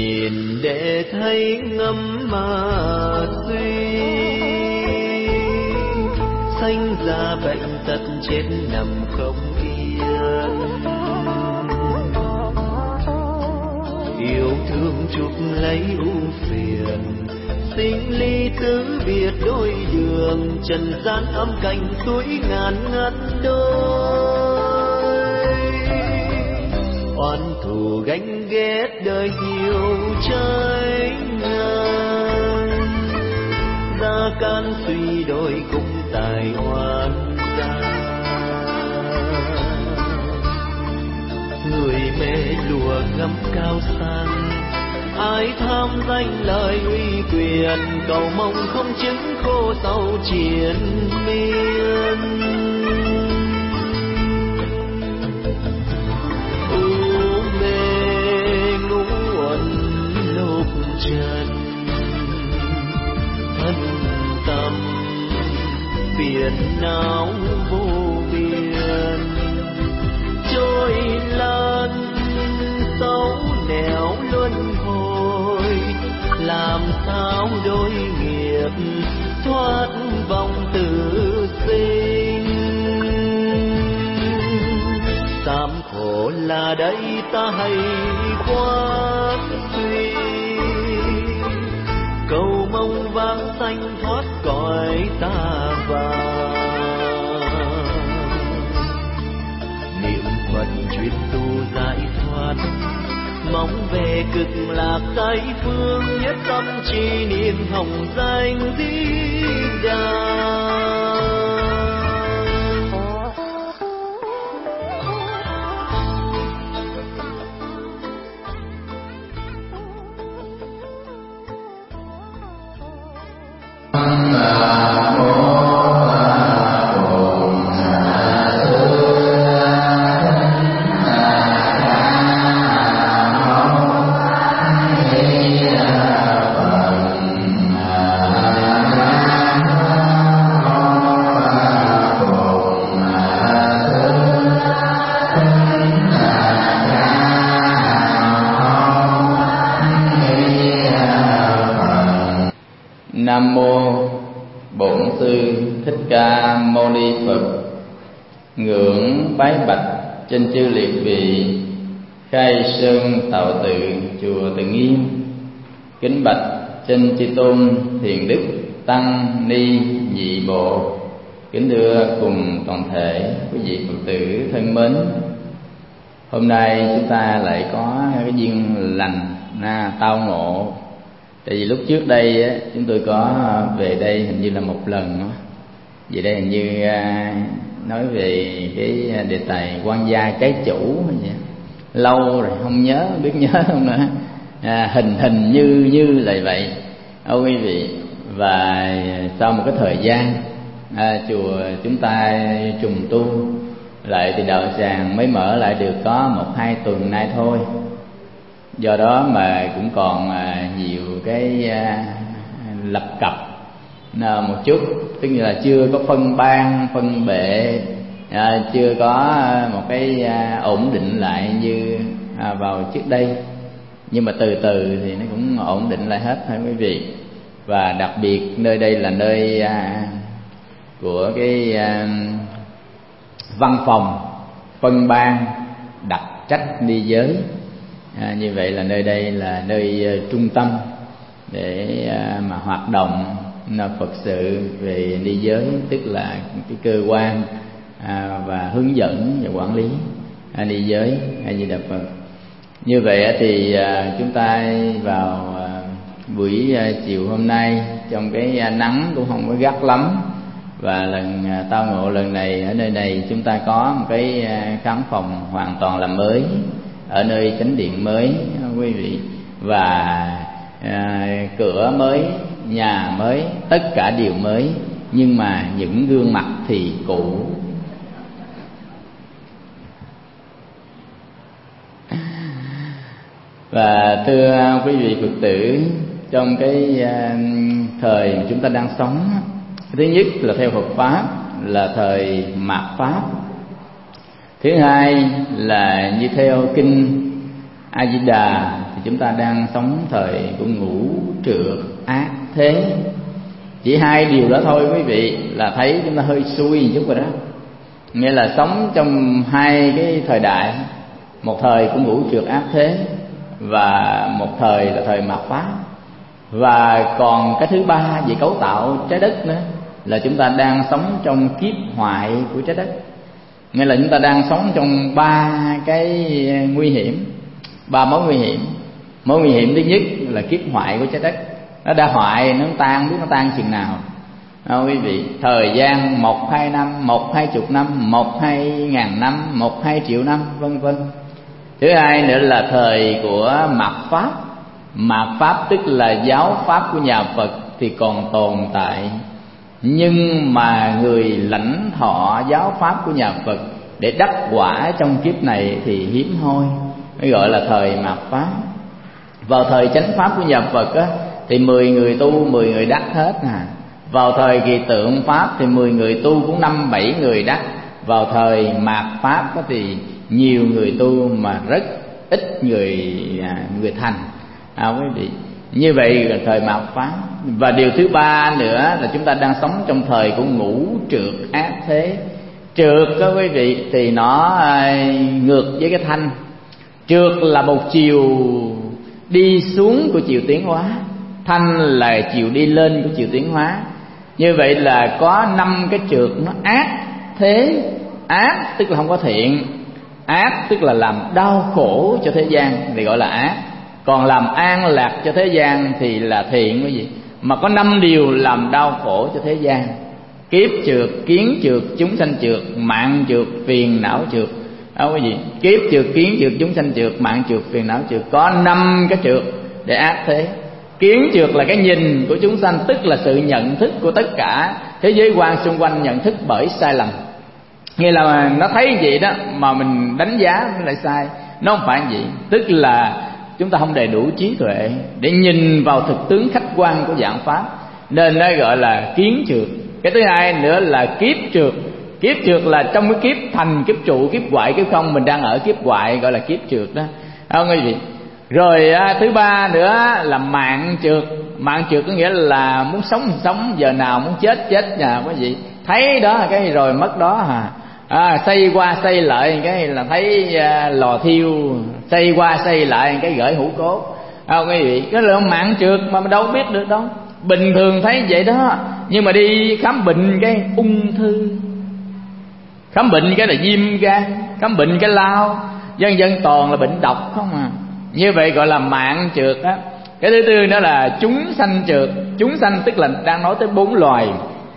nhìn để thấy ngắm mà suy, sanh ra bệnh tật chết nằm không yên. Yêu thương chuốc lấy ưu phiền, sinh ly tứ biệt đôi đường, trần gian âm cảnh suối ngàn ngăn đôi. Oan thù gánh ghét đời nhiều trái ngang, gia can suy đôi cũng tài oan gia. Người mê lùa ngắm cao sang, ai tham danh lời uy quyền, cầu mong không chứng khô sau triền miên. U mê ngũ uẩn lục trần, thân tâm phiền não vô biên, trôi lăn xấu nẻo luân hồi. Làm sao đối nghiệp thoát vòng tử sinh, sám khổ là đây ta hay quán suy, cầu mong vãng sanh thoát cõi ta vào. Niệm Phật chuyên tu giải thoát, mong về cực lạc tây phương, nhất tâm trì niệm hồng danh Di Đà. Nam mô Bổn Sư Thích Ca Mâu Ni Phật. Ngưỡng bái bạch trên chư liệt vị Khai Sơn Tạo Tự chùa Từ Nghiêm. Kính bạch trên chư tôn Thiền Đức Tăng Ni Nhị Bộ. Kính thưa cùng toàn thể quý vị Phật tử thân mến. Hôm nay chúng ta lại có cái duyên lành tao ngộ. Tại vì lúc trước đây chúng tôi có về đây hình như là một lần. Về đây hình như nói về cái đề tài quan gia cái chủ. Lâu rồi không nhớ, không biết nhớ không nữa. Hình như là vậy quý vị. Và sau một cái thời gian chùa chúng ta trùng tu lại thì đạo tràng mới mở lại được có 1-2 tuần nay thôi. Do đó mà cũng còn nhiều cái lập cập một chút, tức là chưa có phân ban phân bệ, chưa có một cái ổn định lại như vào trước đây. Nhưng mà từ từ thì nó cũng ổn định lại hết thôi quý vị. Và đặc biệt nơi đây là nơi của cái văn phòng phân ban đặc trách ni giới. Như vậy là nơi đây là nơi trung tâm để mà hoạt động Phật sự về ni giới, tức là cái cơ quan và hướng dẫn và quản lý ni giới A Di Đà Phật. Như vậy thì chúng ta vào buổi chiều hôm nay trong cái nắng cũng không có gắt lắm, và lần tao ngộ lần này ở nơi này chúng ta có một cái khán phòng hoàn toàn là mới ở nơi chánh điện mới quý vị, và cửa mới, nhà mới, tất cả đều mới, nhưng mà những gương mặt thì cũ. Và thưa quý vị Phật tử, trong cái thời mà chúng ta đang sống, thứ nhất là theo Phật Pháp là thời mạt Pháp. Thứ hai là như theo kinh A Di Đà thì chúng ta đang sống thời của ngũ trược ác thế. Chỉ hai điều đó thôi quý vị là thấy chúng ta hơi xui một chút rồi đó. Nghĩa là sống trong hai cái thời đại, một thời của ngũ trược ác thế và một thời là thời mạt Pháp. Và còn cái thứ ba về cấu tạo trái đất nữa là chúng ta đang sống trong kiếp hoại của trái đất. Nghĩa là chúng ta đang sống trong ba cái nguy hiểm, ba mối nguy hiểm. Mối nguy hiểm thứ nhất là kiếp hoại của trái đất. Nó đã hoại, nó tan, không biết nó tan chừng nào. Quý vị, thời gian 1-2 năm, 1-20 năm, 1-2 ngàn năm, 1-2 triệu năm, vân vân. Thứ hai nữa là thời của mạt Pháp. Mạt Pháp tức là giáo pháp của nhà Phật thì còn tồn tại, nhưng mà người lãnh thọ giáo pháp của nhà Phật để đắc quả trong kiếp này thì hiếm hoi, mới gọi là thời mạt Pháp. Vào thời chánh pháp của nhà Phật á, thì 10 người tu 10 người đắc hết nè. Vào thời kỳ tượng pháp thì 10 người tu cũng 5-7 người đắc. Vào thời mạt Pháp thì nhiều người tu mà rất ít người thành. Quý vị, như vậy là thời mạt Pháp. Và điều thứ ba nữa là chúng ta đang sống trong thời của ngũ trược ác thế. Trược đó quý vị thì nó ngược với cái thanh. Trược là một chiều đi xuống của chiều tiến hóa, thanh là chiều đi lên của chiều tiến hóa. Như vậy là có 5 cái trược nó ác thế. Ác tức là không có thiện, ác tức là làm đau khổ cho thế gian thì gọi là ác. Còn làm an lạc cho thế gian thì là thiện quý vị. Mà có 5 điều làm đau khổ cho thế gian: kiếp trược, kiến trược, chúng sanh trược, mạng trược, phiền não trược. Quý vị, kiếp trược, kiến trược, chúng sanh trược, mạng trược, phiền não trược. Có 5 cái trược để ác thế. Kiến trược là cái nhìn của chúng sanh, tức là sự nhận thức của tất cả thế giới quan xung quanh nhận thức bởi sai lầm. Nghĩa là nó thấy vậy đó mà mình đánh giá nó lại sai. Nó không phải vậy. Tức là chúng ta không đầy đủ trí tuệ để nhìn vào thực tướng khách quan của dạng pháp, nên nó gọi là kiến trược. Cái thứ hai nữa là kiếp trược. Kiếp trược là trong cái kiếp thành, kiếp trụ, kiếp hoại, kiếp không. Mình đang ở kiếp hoại gọi là kiếp trược đó, không quý vị. Rồi thứ ba nữa là mạng trược. Mạng trược có nghĩa là muốn sống thì sống, giờ nào muốn chết nhà quý vị. Thấy đó cái rồi mất đó xây qua xây lại cái là thấy lò thiêu, xây qua xây lại cái gửi hũ cốt. Quý vị, cái là mạng trược mà mình đâu biết được đâu. Bình thường thấy vậy đó, nhưng mà đi khám bệnh cái ung thư, khám bệnh cái là viêm gan, khám bệnh cái lao, dân toàn là bệnh độc không à. Như vậy gọi là mạng trược á. Cái thứ tư nữa là chúng sanh trược. Chúng sanh tức là đang nói tới 4 loài.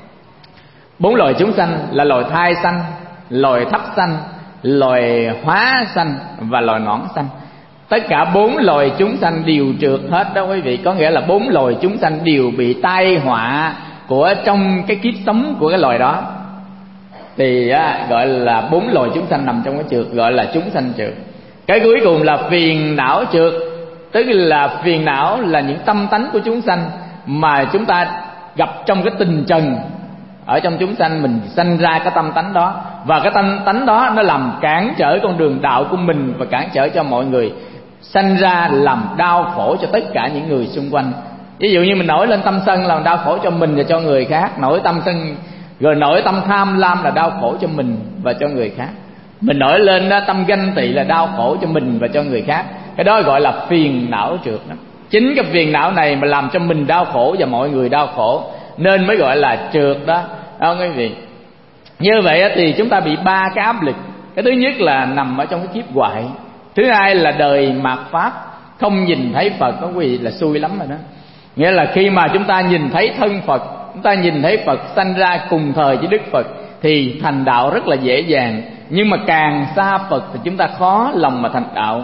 4 loài chúng sanh là loài thai sanh, loài thấp sanh, loài hóa sanh và loài nõn sanh. Tất cả 4 loài chúng sanh đều trược hết đó quý vị. Có nghĩa là 4 loài chúng sanh đều bị tai họa của trong cái kiếp sống của cái loài đó. Thì gọi là 4 loài chúng sanh nằm trong cái trược, gọi là chúng sanh trược. Cái cuối cùng là phiền não trược. Tức là phiền não là những tâm tánh của chúng sanh mà chúng ta gặp trong cái tình trần. Ở trong chúng sanh mình sanh ra cái tâm tánh đó, và cái tâm tánh đó nó làm cản trở con đường đạo của mình và cản trở cho mọi người, sanh ra làm đau khổ cho tất cả những người xung quanh. Ví dụ như mình nổi lên tâm sân làm đau khổ cho mình và cho người khác, nổi tâm sân rồi nổi tâm tham lam là đau khổ cho mình và cho người khác. Mình nổi lên tâm ganh tị là đau khổ cho mình và cho người khác. Cái đó gọi là phiền não trược đó. Chính cái phiền não này mà làm cho mình đau khổ và mọi người đau khổ, nên mới gọi là trược đó, không quý vị. Như vậy thì chúng ta bị 3 cái áp lực. Cái thứ nhất là nằm ở trong cái kiếp hoại. Thứ hai là đời mạt Pháp, không nhìn thấy Phật, đó quý vị, là xui lắm rồi đó. Nghĩa là khi mà chúng ta nhìn thấy thân Phật, chúng ta nhìn thấy Phật sanh ra cùng thời với Đức Phật thì thành đạo rất là dễ dàng. Nhưng mà càng xa Phật thì chúng ta khó lòng mà thành đạo.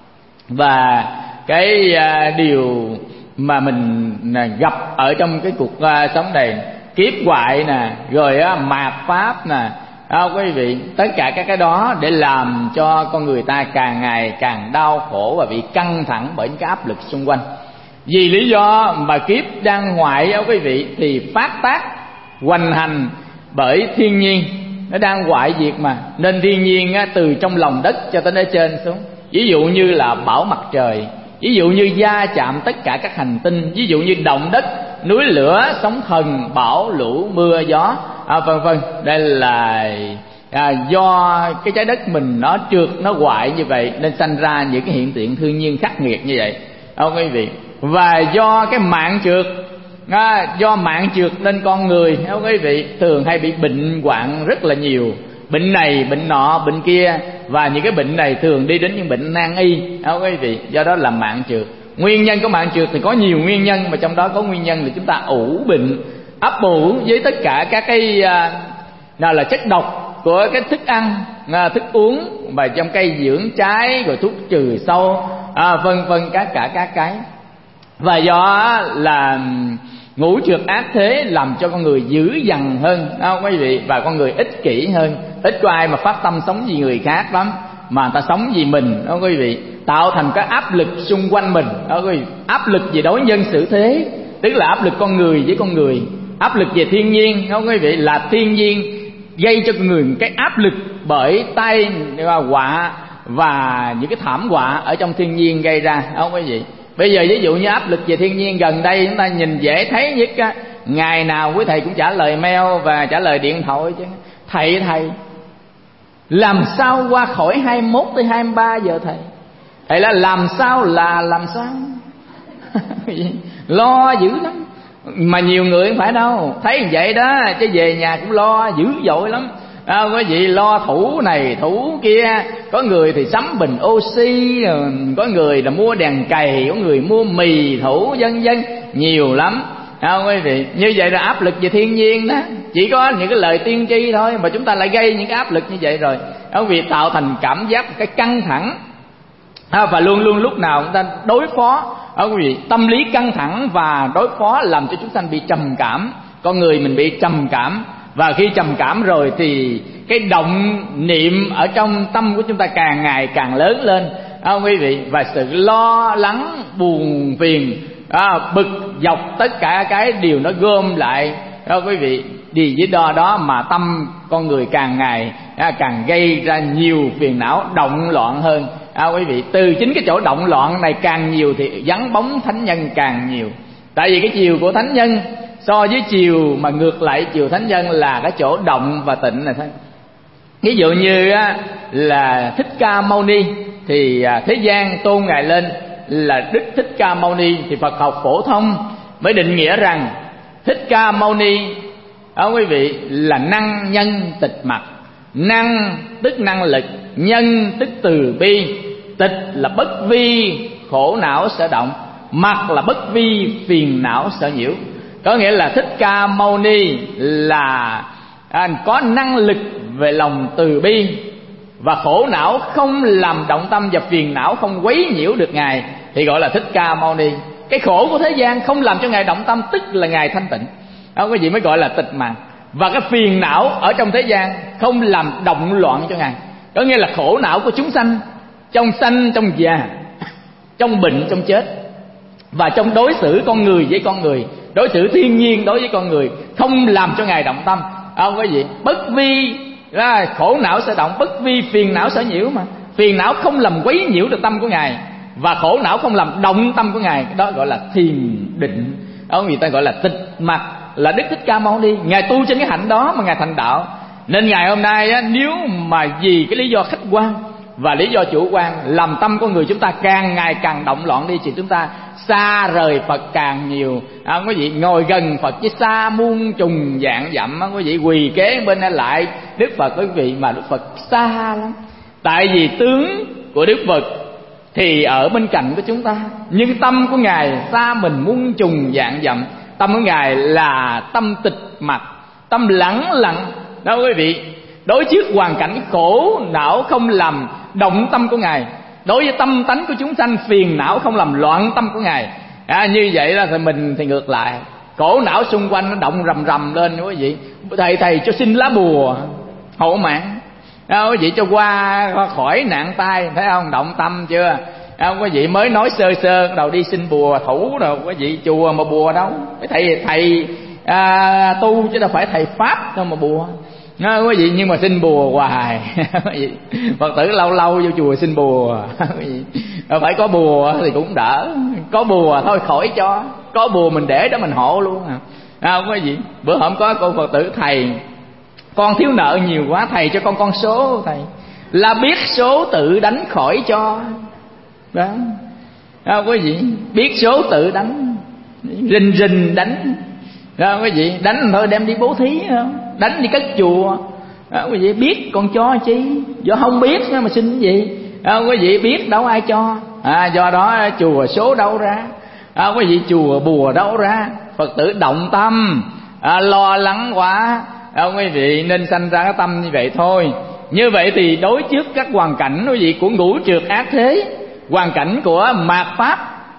Và cái điều mà mình gặp ở trong cái cuộc sống này, kiếp hoại nè, rồi mạt Pháp nè, quý vị, tất cả các cái đó để làm cho con người ta càng ngày càng đau khổ và bị căng thẳng bởi những cái áp lực xung quanh. Vì lý do mà kiếp đang hoại quý vị thì phát tác hoành hành bởi thiên nhiên, nó đang hoại diệt mà, nên thiên nhiên từ trong lòng đất cho tới ở trên xuống. Ví dụ như là bão mặt trời, ví dụ như va chạm tất cả các hành tinh, ví dụ như động đất, núi lửa, sóng thần, bão lũ, mưa gió, vân vân. Đây là do cái trái đất mình nó trượt, nó hoại như vậy nên sanh ra những cái hiện tượng thiên nhiên khắc nghiệt như vậy, quý vị. Và do cái mạng trượt, do mạng trượt nên con người, quý vị, thường hay bị bệnh hoạn rất là nhiều, bệnh này bệnh nọ bệnh kia, và những cái bệnh này thường đi đến những bệnh nan y, quý vị. Do đó là mạng trượt. Nguyên nhân của mạng trượt thì có nhiều nguyên nhân, mà trong đó có nguyên nhân là chúng ta ủ bệnh, ấp ủ với tất cả các cái nào là chất độc của cái thức ăn, thức uống, và trong cây dưỡng trái, rồi thuốc trừ sâu, vân vân, tất cả các cái. Và do là ngũ trượt ác thế làm cho con người dữ dằn hơn, quý vị, và con người ích kỷ hơn. Ít có ai mà phát tâm sống vì người khác lắm, mà người ta sống vì mình, quý vị, tạo thành cái áp lực xung quanh mình, quý vị. Áp lực về đối nhân xử thế, tức là áp lực con người với con người. Áp lực về thiên nhiên, quý vị, là thiên nhiên gây cho con người cái áp lực bởi tai họa và những cái thảm họa ở trong thiên nhiên gây ra, quý vị. Bây giờ ví dụ như áp lực về thiên nhiên, gần đây chúng ta nhìn dễ thấy nhất á, ngày nào quý thầy cũng trả lời mail và trả lời điện thoại chứ. Thầy làm sao qua khỏi 21 tới 23 giờ thầy là làm sao lo dữ lắm. Mà nhiều người không phải đâu, thấy vậy đó chứ về nhà cũng lo dữ dội lắm, quý vị. Lo thủ này thủ kia, có người thì sắm bình oxy, có người là mua đèn cày, có người mua mì thủ, vân vân, nhiều lắm, quý vị. Như vậy là áp lực về thiên nhiên đó. Chỉ có những cái lời tiên tri thôi mà chúng ta lại gây những cái áp lực như vậy rồi, quý vị, tạo thành cảm giác cái căng thẳng, và luôn luôn lúc nào chúng ta đối phó, quý vị. Tâm lý căng thẳng và đối phó làm cho chúng ta bị trầm cảm. Con người mình bị trầm cảm, và khi trầm cảm rồi thì cái động niệm ở trong tâm của chúng ta càng ngày càng lớn lên, quý vị. Và sự lo lắng, buồn phiền, bực dọc, tất cả cái điều nó gom lại, quý vị. Đi với đó mà tâm con người càng ngày càng gây ra nhiều phiền não, động loạn hơn, quý vị. Từ chính cái chỗ động loạn này càng nhiều thì vắng bóng thánh nhân càng nhiều. Tại vì cái chiều của thánh nhân so với chiều mà ngược lại chiều thánh nhân là cái chỗ động và tịnh này thôi. Ví dụ như là Thích Ca Mâu Ni thì thế gian tôn ngài lên là Đức Thích Ca Mâu Ni, thì Phật học phổ thông mới định nghĩa rằng Thích Ca Mâu Ni, quý vị, là năng nhân tịch mặc. Năng tức năng lực, nhân tức từ bi, tịch là bất vi khổ não sở động, mặc là bất vi phiền não sở nhiễu. Có nghĩa là Thích Ca Mâu Ni là có năng lực về lòng từ bi, và khổ não không làm động tâm, và phiền não không quấy nhiễu được ngài, thì gọi là Thích Ca Mâu Ni. Cái khổ của thế gian không làm cho ngài động tâm, tức là ngài thanh tịnh, cái gì mới gọi là tịch mạng. Và cái phiền não ở trong thế gian không làm động loạn cho ngài, có nghĩa là khổ não của chúng sanh, trong già, trong bệnh, trong chết, và trong đối xử con người với con người, đối xử thiên nhiên đối với con người, không làm cho ngài động tâm, cái gì. Bất vi khổ não sẽ động, bất vi phiền não sở nhiễu, mà phiền não không làm quấy nhiễu được tâm của ngài, và khổ não không làm động tâm của ngài, đó gọi là thiền định. Người ta gọi là tịch mặc, là Đức Thích Ca Mâu Ni. Ngài tu trên cái hạnh đó mà ngài thành đạo. Nên ngày hôm nay nếu mà vì cái lý do khách quan và lý do chủ quan làm tâm con người chúng ta càng ngày càng động loạn đi, thì chúng ta xa rời Phật càng nhiều. Quý vị, ngồi gần Phật chứ xa muôn trùng vạn dặm. Quý vị, quỳ kế bên lại Đức Phật, quý vị, mà Đức Phật xa lắm. Tại vì tướng của Đức Phật thì ở bên cạnh của chúng ta, nhưng tâm của ngài xa mình muôn trùng vạn dặm. Tâm của ngài là tâm tịch mặc, tâm lắng lặng đó, quý vị. Đối trước hoàn cảnh khổ não không làm động tâm của ngài, đối với tâm tánh của chúng sanh phiền não không làm loạn tâm của ngài. Như vậy là mình thì ngược lại, khổ não xung quanh nó động rầm rầm lên, quý vị. Thầy cho xin lá bùa hộ mạng, quý vị, cho qua khỏi nạn tai, thấy không? Động tâm chưa? Quý vị, mới nói sơ sơ đầu đi xin bùa thủ rồi, quý vị, chùa mà bùa đâu. Thầy tu chứ đâu phải thầy pháp đâu mà bùa. quý vị, nhưng mà xin bùa hoài. Phật tử lâu lâu vô chùa xin bùa. Phải có bùa thì cũng đỡ, có bùa thôi khỏi cho, có bùa mình để đó mình hộ luôn không quý vị. Bữa hổm có cô Phật tử: thầy con thiếu nợ nhiều quá, thầy cho con số. Thầy là biết số tự đánh khỏi cho đó. Quý vị, biết số tự đánh, rình rình đánh quý vị, đánh thôi đem đi bố thí không, đánh đi cất chùa quý vị. Biết còn cho chi, do không biết mà xin cái gì quý vị, biết đâu ai cho. Do đó chùa số đâu ra quý vị, chùa bùa đâu ra. Phật tử động tâm lo lắng quá quý vị, nên sanh ra cái tâm như vậy thôi. Như vậy thì đối trước các hoàn cảnh quý vị của ngũ trượt ác thế, hoàn cảnh của mạt pháp,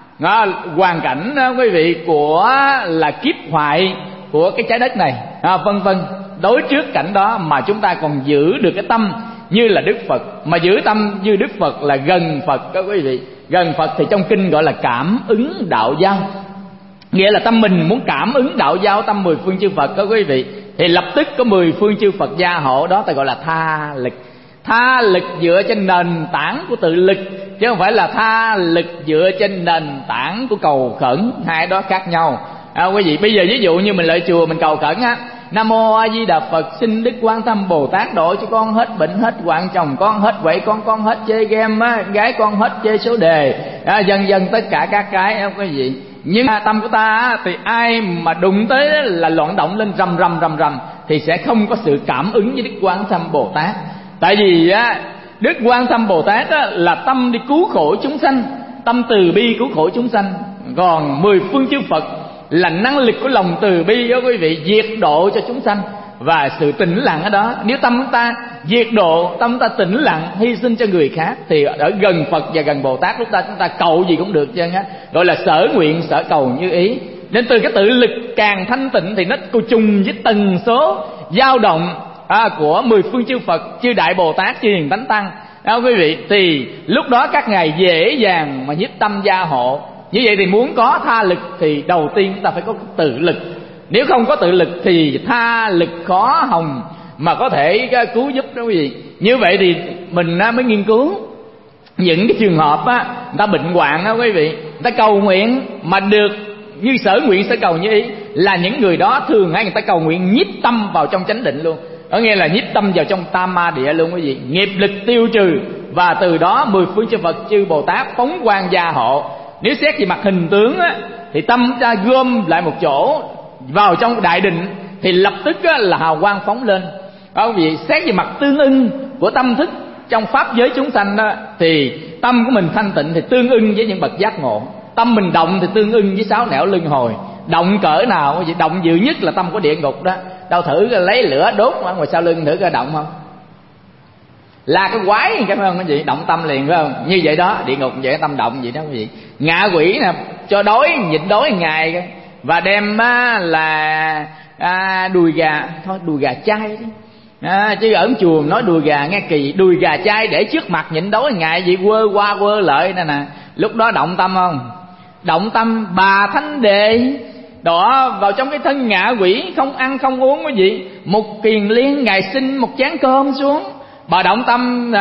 hoàn cảnh quý vị của là kiếp hoại của cái trái đất này, vân vân. Đối trước cảnh đó mà chúng ta còn giữ được cái tâm như là Đức Phật, mà giữ tâm như Đức Phật là gần Phật đó quý vị. Gần Phật thì trong kinh gọi là cảm ứng đạo giao, nghĩa là tâm mình muốn cảm ứng đạo giao tâm mười phương chư Phật đó quý vị, thì lập tức có mười phương chư Phật gia hộ. Đó ta gọi là tha lực. Tha lực dựa trên nền tảng của tự lực, chứ không phải là tha lực dựa trên nền tảng của cầu khẩn. Hai đó khác nhau quý vị. Bây giờ ví dụ như mình lại chùa mình cầu khẩn á: Nam mô A Di Đà Phật, xin Đức Quan Tâm Bồ Tát độ cho con hết bệnh hết hoạn, chồng con hết vậy, con hết chơi game á, gái con hết chơi số đề, dần dần tất cả các cái quý vị. Nhưng tâm của ta thì ai mà đụng tới là loạn động lên rầm rầm thì sẽ không có sự cảm ứng với Đức Quan Tâm Bồ Tát. Tại vì Đức Quan Tâm Bồ Tát là tâm đi cứu khổ chúng sanh, tâm từ bi cứu khổ chúng sanh. Còn mười phương chư Phật là năng lực của lòng từ bi đó quý vị, diệt độ cho chúng sanh. Và sự tĩnh lặng ở đó, nếu tâm chúng ta diệt độ, tâm chúng ta tĩnh lặng, hy sinh cho người khác, thì ở gần Phật và gần Bồ Tát, lúc chúng ta cầu gì cũng được chứ á, gọi là sở nguyện sở cầu như ý. Nên từ cái tự lực càng thanh tịnh thì nó trùng với tần số dao động của mười phương chư Phật, chư Đại Bồ Tát, chư Hiền Thánh Tăng quý vị, thì lúc đó các ngài dễ dàng mà nhiếp tâm gia hộ. Như vậy thì muốn có tha lực thì đầu tiên chúng ta phải có tự lực. Nếu không có tự lực thì tha lực khó hồng mà có thể cứu giúp đó quý vị. Như vậy thì mình mới nghiên cứu những cái trường hợp người ta bệnh hoạn đó quý vị, người ta cầu nguyện mà được như sở nguyện sở cầu như ý, là những người đó thường hay người ta cầu nguyện nhiếp tâm vào trong chánh định luôn. Có nghĩa là nhiếp tâm vào trong tam ma địa luôn quý vị, nghiệp lực tiêu trừ, và từ đó mười phương chư Phật chư Bồ Tát phóng quang gia hộ. Nếu xét về mặt hình tướng thì tâm ta gom lại một chỗ vào trong đại định thì lập tức là hào quang phóng lên. Quý vị, xét về mặt tương ưng của tâm thức trong pháp giới chúng sanh đó, thì tâm của mình thanh tịnh thì tương ưng với những bậc giác ngộ. Tâm mình động thì tương ưng với sáu nẻo luân hồi. Động cỡ nào quý vị? Động dữ nhất là tâm của địa ngục đó. Đâu thử lấy lửa đốt ở ngoài sau lưng thử coi động không? Là cái quái cái phải không quý vị? Động tâm liền phải không? Như vậy đó, địa ngục vậy, tâm động vậy đó quý vị. Ngạ quỷ nè, cho đói nhịn đói ngày và đem là đùi gà, thôi đùi gà chay đi. Chứ ở chùa nói đùi gà nghe kỳ, đùi gà chay để trước mặt nhịn đói ngày vậy, quơ qua quơ lại nè nè. Lúc đó động tâm không? Động tâm bà thánh đệ đó vào trong cái thân ngạ quỷ, không ăn không uống quý vị. Một kiền liên ngày xin một chén cơm xuống, bà động tâm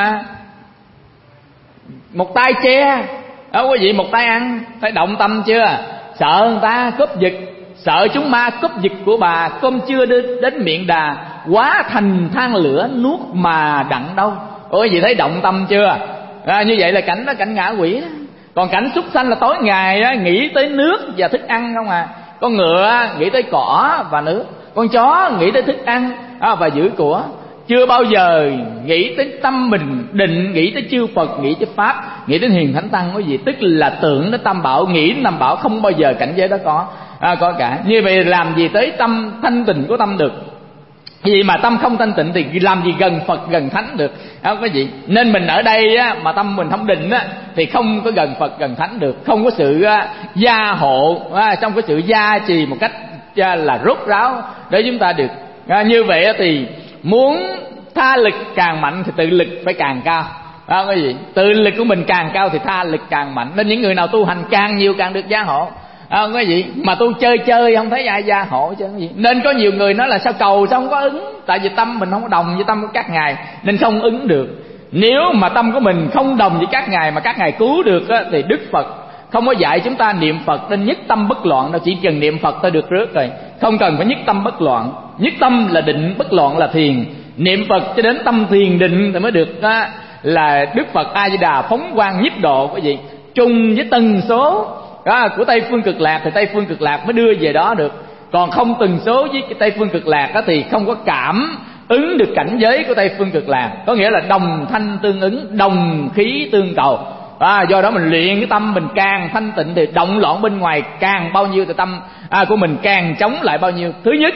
một tay che đó quý vị, một tay ăn, phải động tâm chưa? Sợ người ta cướp giật, sợ chúng ma cướp giật của bà, cơm chưa đến miệng đà, quá thành than lửa nuốt mà đặng đâu. Ôi gì thấy động tâm chưa? Như vậy là cảnh đó, cảnh ngạ quỷ đó. Còn cảnh súc sanh là tối ngày đó, nghĩ tới nước và thức ăn không à. Con ngựa nghĩ tới cỏ và nước, con chó nghĩ tới thức ăn và giữ của. Chưa bao giờ nghĩ tới tâm mình định, nghĩ tới chư Phật, nghĩ tới Pháp, nghĩ đến Hiền Thánh Tăng quý vị. Tức là tưởng đến Tam Bảo, nghĩ đến Tam Bảo, không bao giờ cảnh giới đó có cả. Như vậy làm gì tới tâm thanh tịnh của tâm được? Vì mà tâm không thanh tịnh thì làm gì gần Phật gần Thánh được quý vị. Nên mình ở đây mà tâm mình không định thì không có gần Phật gần Thánh được, không có sự gia hộ trong cái sự gia trì một cách là rốt ráo để chúng ta được. Như vậy thì muốn tha lực càng mạnh thì tự lực phải càng cao quý vị. Tự lực của mình càng cao thì tha lực càng mạnh. Nên những người nào tu hành càng nhiều càng được gia hộ. Quý vị, mà tôi chơi không thấy ai gia hộ chứ gì. Nên có nhiều người nói là sao cầu sao không có ứng, tại vì tâm mình không có đồng với tâm của các ngài nên không ứng được. Nếu mà tâm của mình không đồng với các ngài mà các ngài cứu được á, thì Đức Phật không có dạy chúng ta niệm Phật nên nhất tâm bất loạn đâu, chỉ cần niệm Phật thôi được rước rồi, không cần phải nhất tâm bất loạn. Nhất tâm là định, bất loạn là thiền. Niệm Phật cho đến tâm thiền định thì mới được á, là Đức Phật A Di Đà phóng quang nhiếp độ. Quý vị, chung với tần số của Tây Phương Cực Lạc thì Tây Phương Cực Lạc mới đưa về đó được. Còn không tần số với cái Tây Phương Cực Lạc đó thì không có cảm ứng được cảnh giới của Tây Phương Cực Lạc. Có nghĩa là đồng thanh tương ứng, đồng khí tương cầu. Do đó mình luyện cái tâm mình càng thanh tịnh thì động loạn bên ngoài càng bao nhiêu thì tâm của mình càng chống lại bao nhiêu. Thứ nhất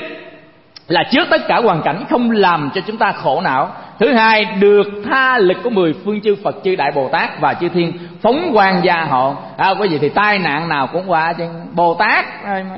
là trước tất cả hoàn cảnh không làm cho chúng ta khổ não. Thứ hai, được tha lực của 10 phương chư Phật, chư Đại Bồ Tát và chư Thiên phóng quang gia hộ. Quý vị thì tai nạn nào cũng qua chứ Bồ Tát.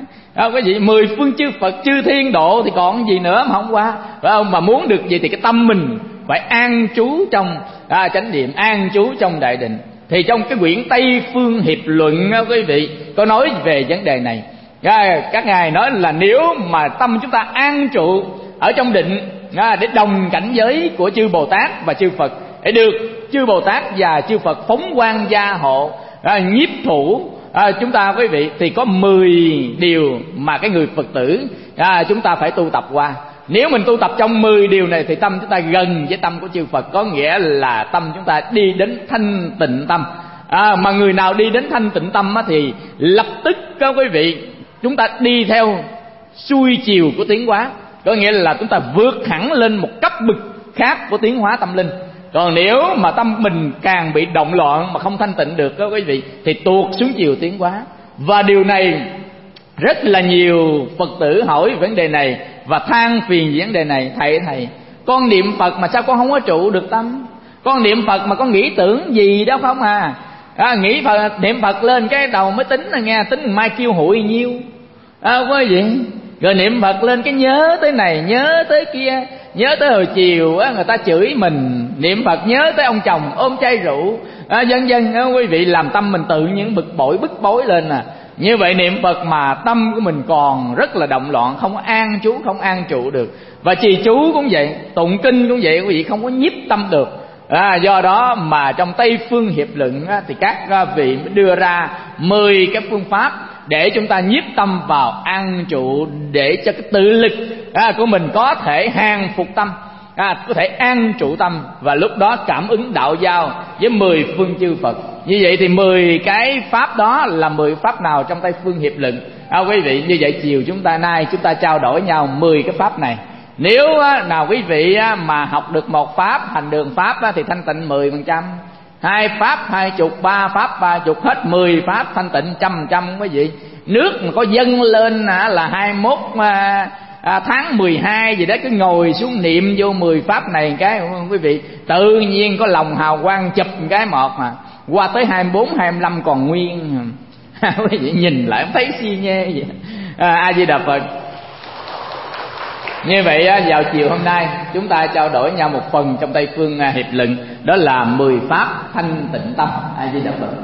Quý vị 10 phương chư Phật, chư Thiên độ thì còn gì nữa mà không qua, phải không? Mà muốn được gì thì cái tâm mình phải an trú trong chánh niệm, an trú trong đại định. Thì trong cái quyển Tây Phương Hiệp Luận quý vị có nói về vấn đề này. Các ngài nói là nếu mà tâm chúng ta an trụ ở trong định để đồng cảnh giới của chư Bồ Tát và chư Phật, để được chư Bồ Tát và chư Phật phóng quang gia hộ, nhiếp thủ chúng ta quý vị, thì có 10 điều mà cái người Phật tử chúng ta phải tu tập qua. Nếu mình tu tập trong 10 điều này thì tâm chúng ta gần với tâm của chư Phật, có nghĩa là tâm chúng ta đi đến thanh tịnh tâm. Mà người nào đi đến thanh tịnh tâm thì lập tức các quý vị, chúng ta đi theo xuôi chiều của tiến hóa, có nghĩa là chúng ta vượt hẳn lên một cấp bậc khác của tiến hóa tâm linh. Còn nếu mà tâm mình càng bị động loạn mà không thanh tịnh được các quý vị thì tuột xuống chiều tiến hóa. Và điều này rất là nhiều Phật tử hỏi vấn đề này và than phiền về vấn đề này. Thầy, con niệm Phật mà sao con không có trụ được tâm? Con niệm Phật mà con nghĩ tưởng gì đó không nghĩ Phật, niệm Phật lên cái đầu mới tính nghe, tính mai kêu hụi nhiêu quý vị. Rồi niệm Phật lên cái nhớ tới này, nhớ tới kia, nhớ tới hồi chiều người ta chửi mình, niệm Phật nhớ tới ông chồng ôm chai rượu, vân vân quý vị, làm tâm mình tự nhiên bực bối lên. Như vậy niệm Phật mà tâm của mình còn rất là động loạn, không an trú, không an trụ được. Và trì chú cũng vậy, tụng kinh cũng vậy quý vị, không có nhiếp tâm được. Do đó mà trong Tây Phương Hiệp Luận thì các vị mới đưa ra 10 cái phương pháp để chúng ta nhiếp tâm vào an trụ, để cho cái tự lực của mình có thể hàng phục tâm, có thể an trụ tâm, và lúc đó cảm ứng đạo giao với 10 phương chư Phật. Như vậy thì 10 cái pháp đó là 10 pháp nào trong Tây Phương Hiệp Luận? Quý vị, như vậy chiều nay chúng ta trao đổi nhau 10 cái pháp này. Nếu nào quý vị mà học được một pháp, hành đường pháp thì thanh tịnh 10%, 2 pháp 20, 3 pháp 30, hết 10 pháp thanh tịnh 100% quý vị. Nước mà có dâng lên là 21 tháng 12 gì đó, cứ ngồi xuống niệm vô 10 pháp này cái quý vị, tự nhiên có lòng hào quang chụp cái một mà qua tới 24, 25 còn nguyên. Quý vị nhìn lại không thấy si nhê vậy. A Di Đà Phật. Như vậy vào chiều hôm nay chúng ta trao đổi nhau một phần trong Tây Phương Hiệp Luận, đó là 10 pháp thanh tịnh tâm. A Di Đà Phật.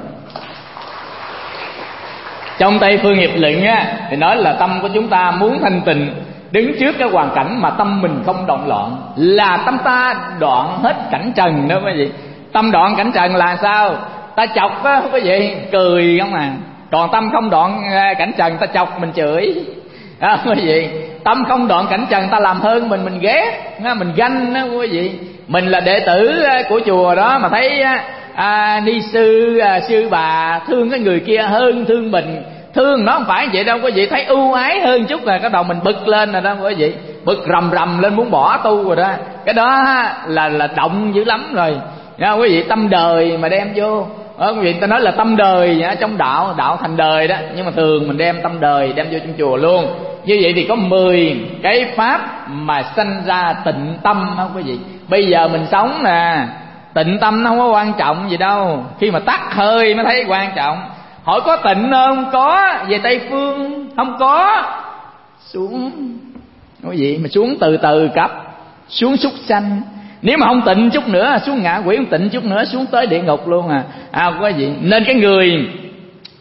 Trong Tây Phương Hiệp Luận thì nói là tâm của chúng ta muốn thanh tịnh, đứng trước cái hoàn cảnh mà tâm mình không động loạn, là tâm ta đoạn hết cảnh trần đó quý vị. Tâm đoạn cảnh trần là sao? Ta chọc á quý vị, cười không à. Còn tâm không đoạn cảnh trần, ta chọc mình chửi quý vị. Tâm không đoạn cảnh trần, ta làm hơn mình ghét, mình ganh đó quý vị. Mình là đệ tử của chùa đó mà thấy ni sư, sư bà thương cái người kia hơn thương mình, thương nó không phải vậy đâu quý vị. Thấy ưu ái hơn chút là cái đầu mình bực lên rồi đó quý vị, bực rầm lên muốn bỏ tu rồi đó. Cái đó là động dữ lắm rồi quý vị. Tâm đời mà đem vô quý vị, ta nói là tâm đời trong đạo thành đời đó, nhưng mà thường mình đem tâm đời đem vô trong chùa luôn. Như vậy thì có 10 cái pháp mà sanh ra tịnh tâm đó quý vị. Bây giờ mình sống nè, tịnh tâm nó không có quan trọng gì đâu, khi mà tắt hơi mới thấy quan trọng. Hỏi có tịnh không? Có. Về Tây Phương không có. Xuống quý vị, mà xuống từ từ cấp, xuống súc sanh. Nếu mà không tịnh chút nữa xuống ngạ quỷ, không tịnh chút nữa xuống tới địa ngục luôn quý vị. Nên cái người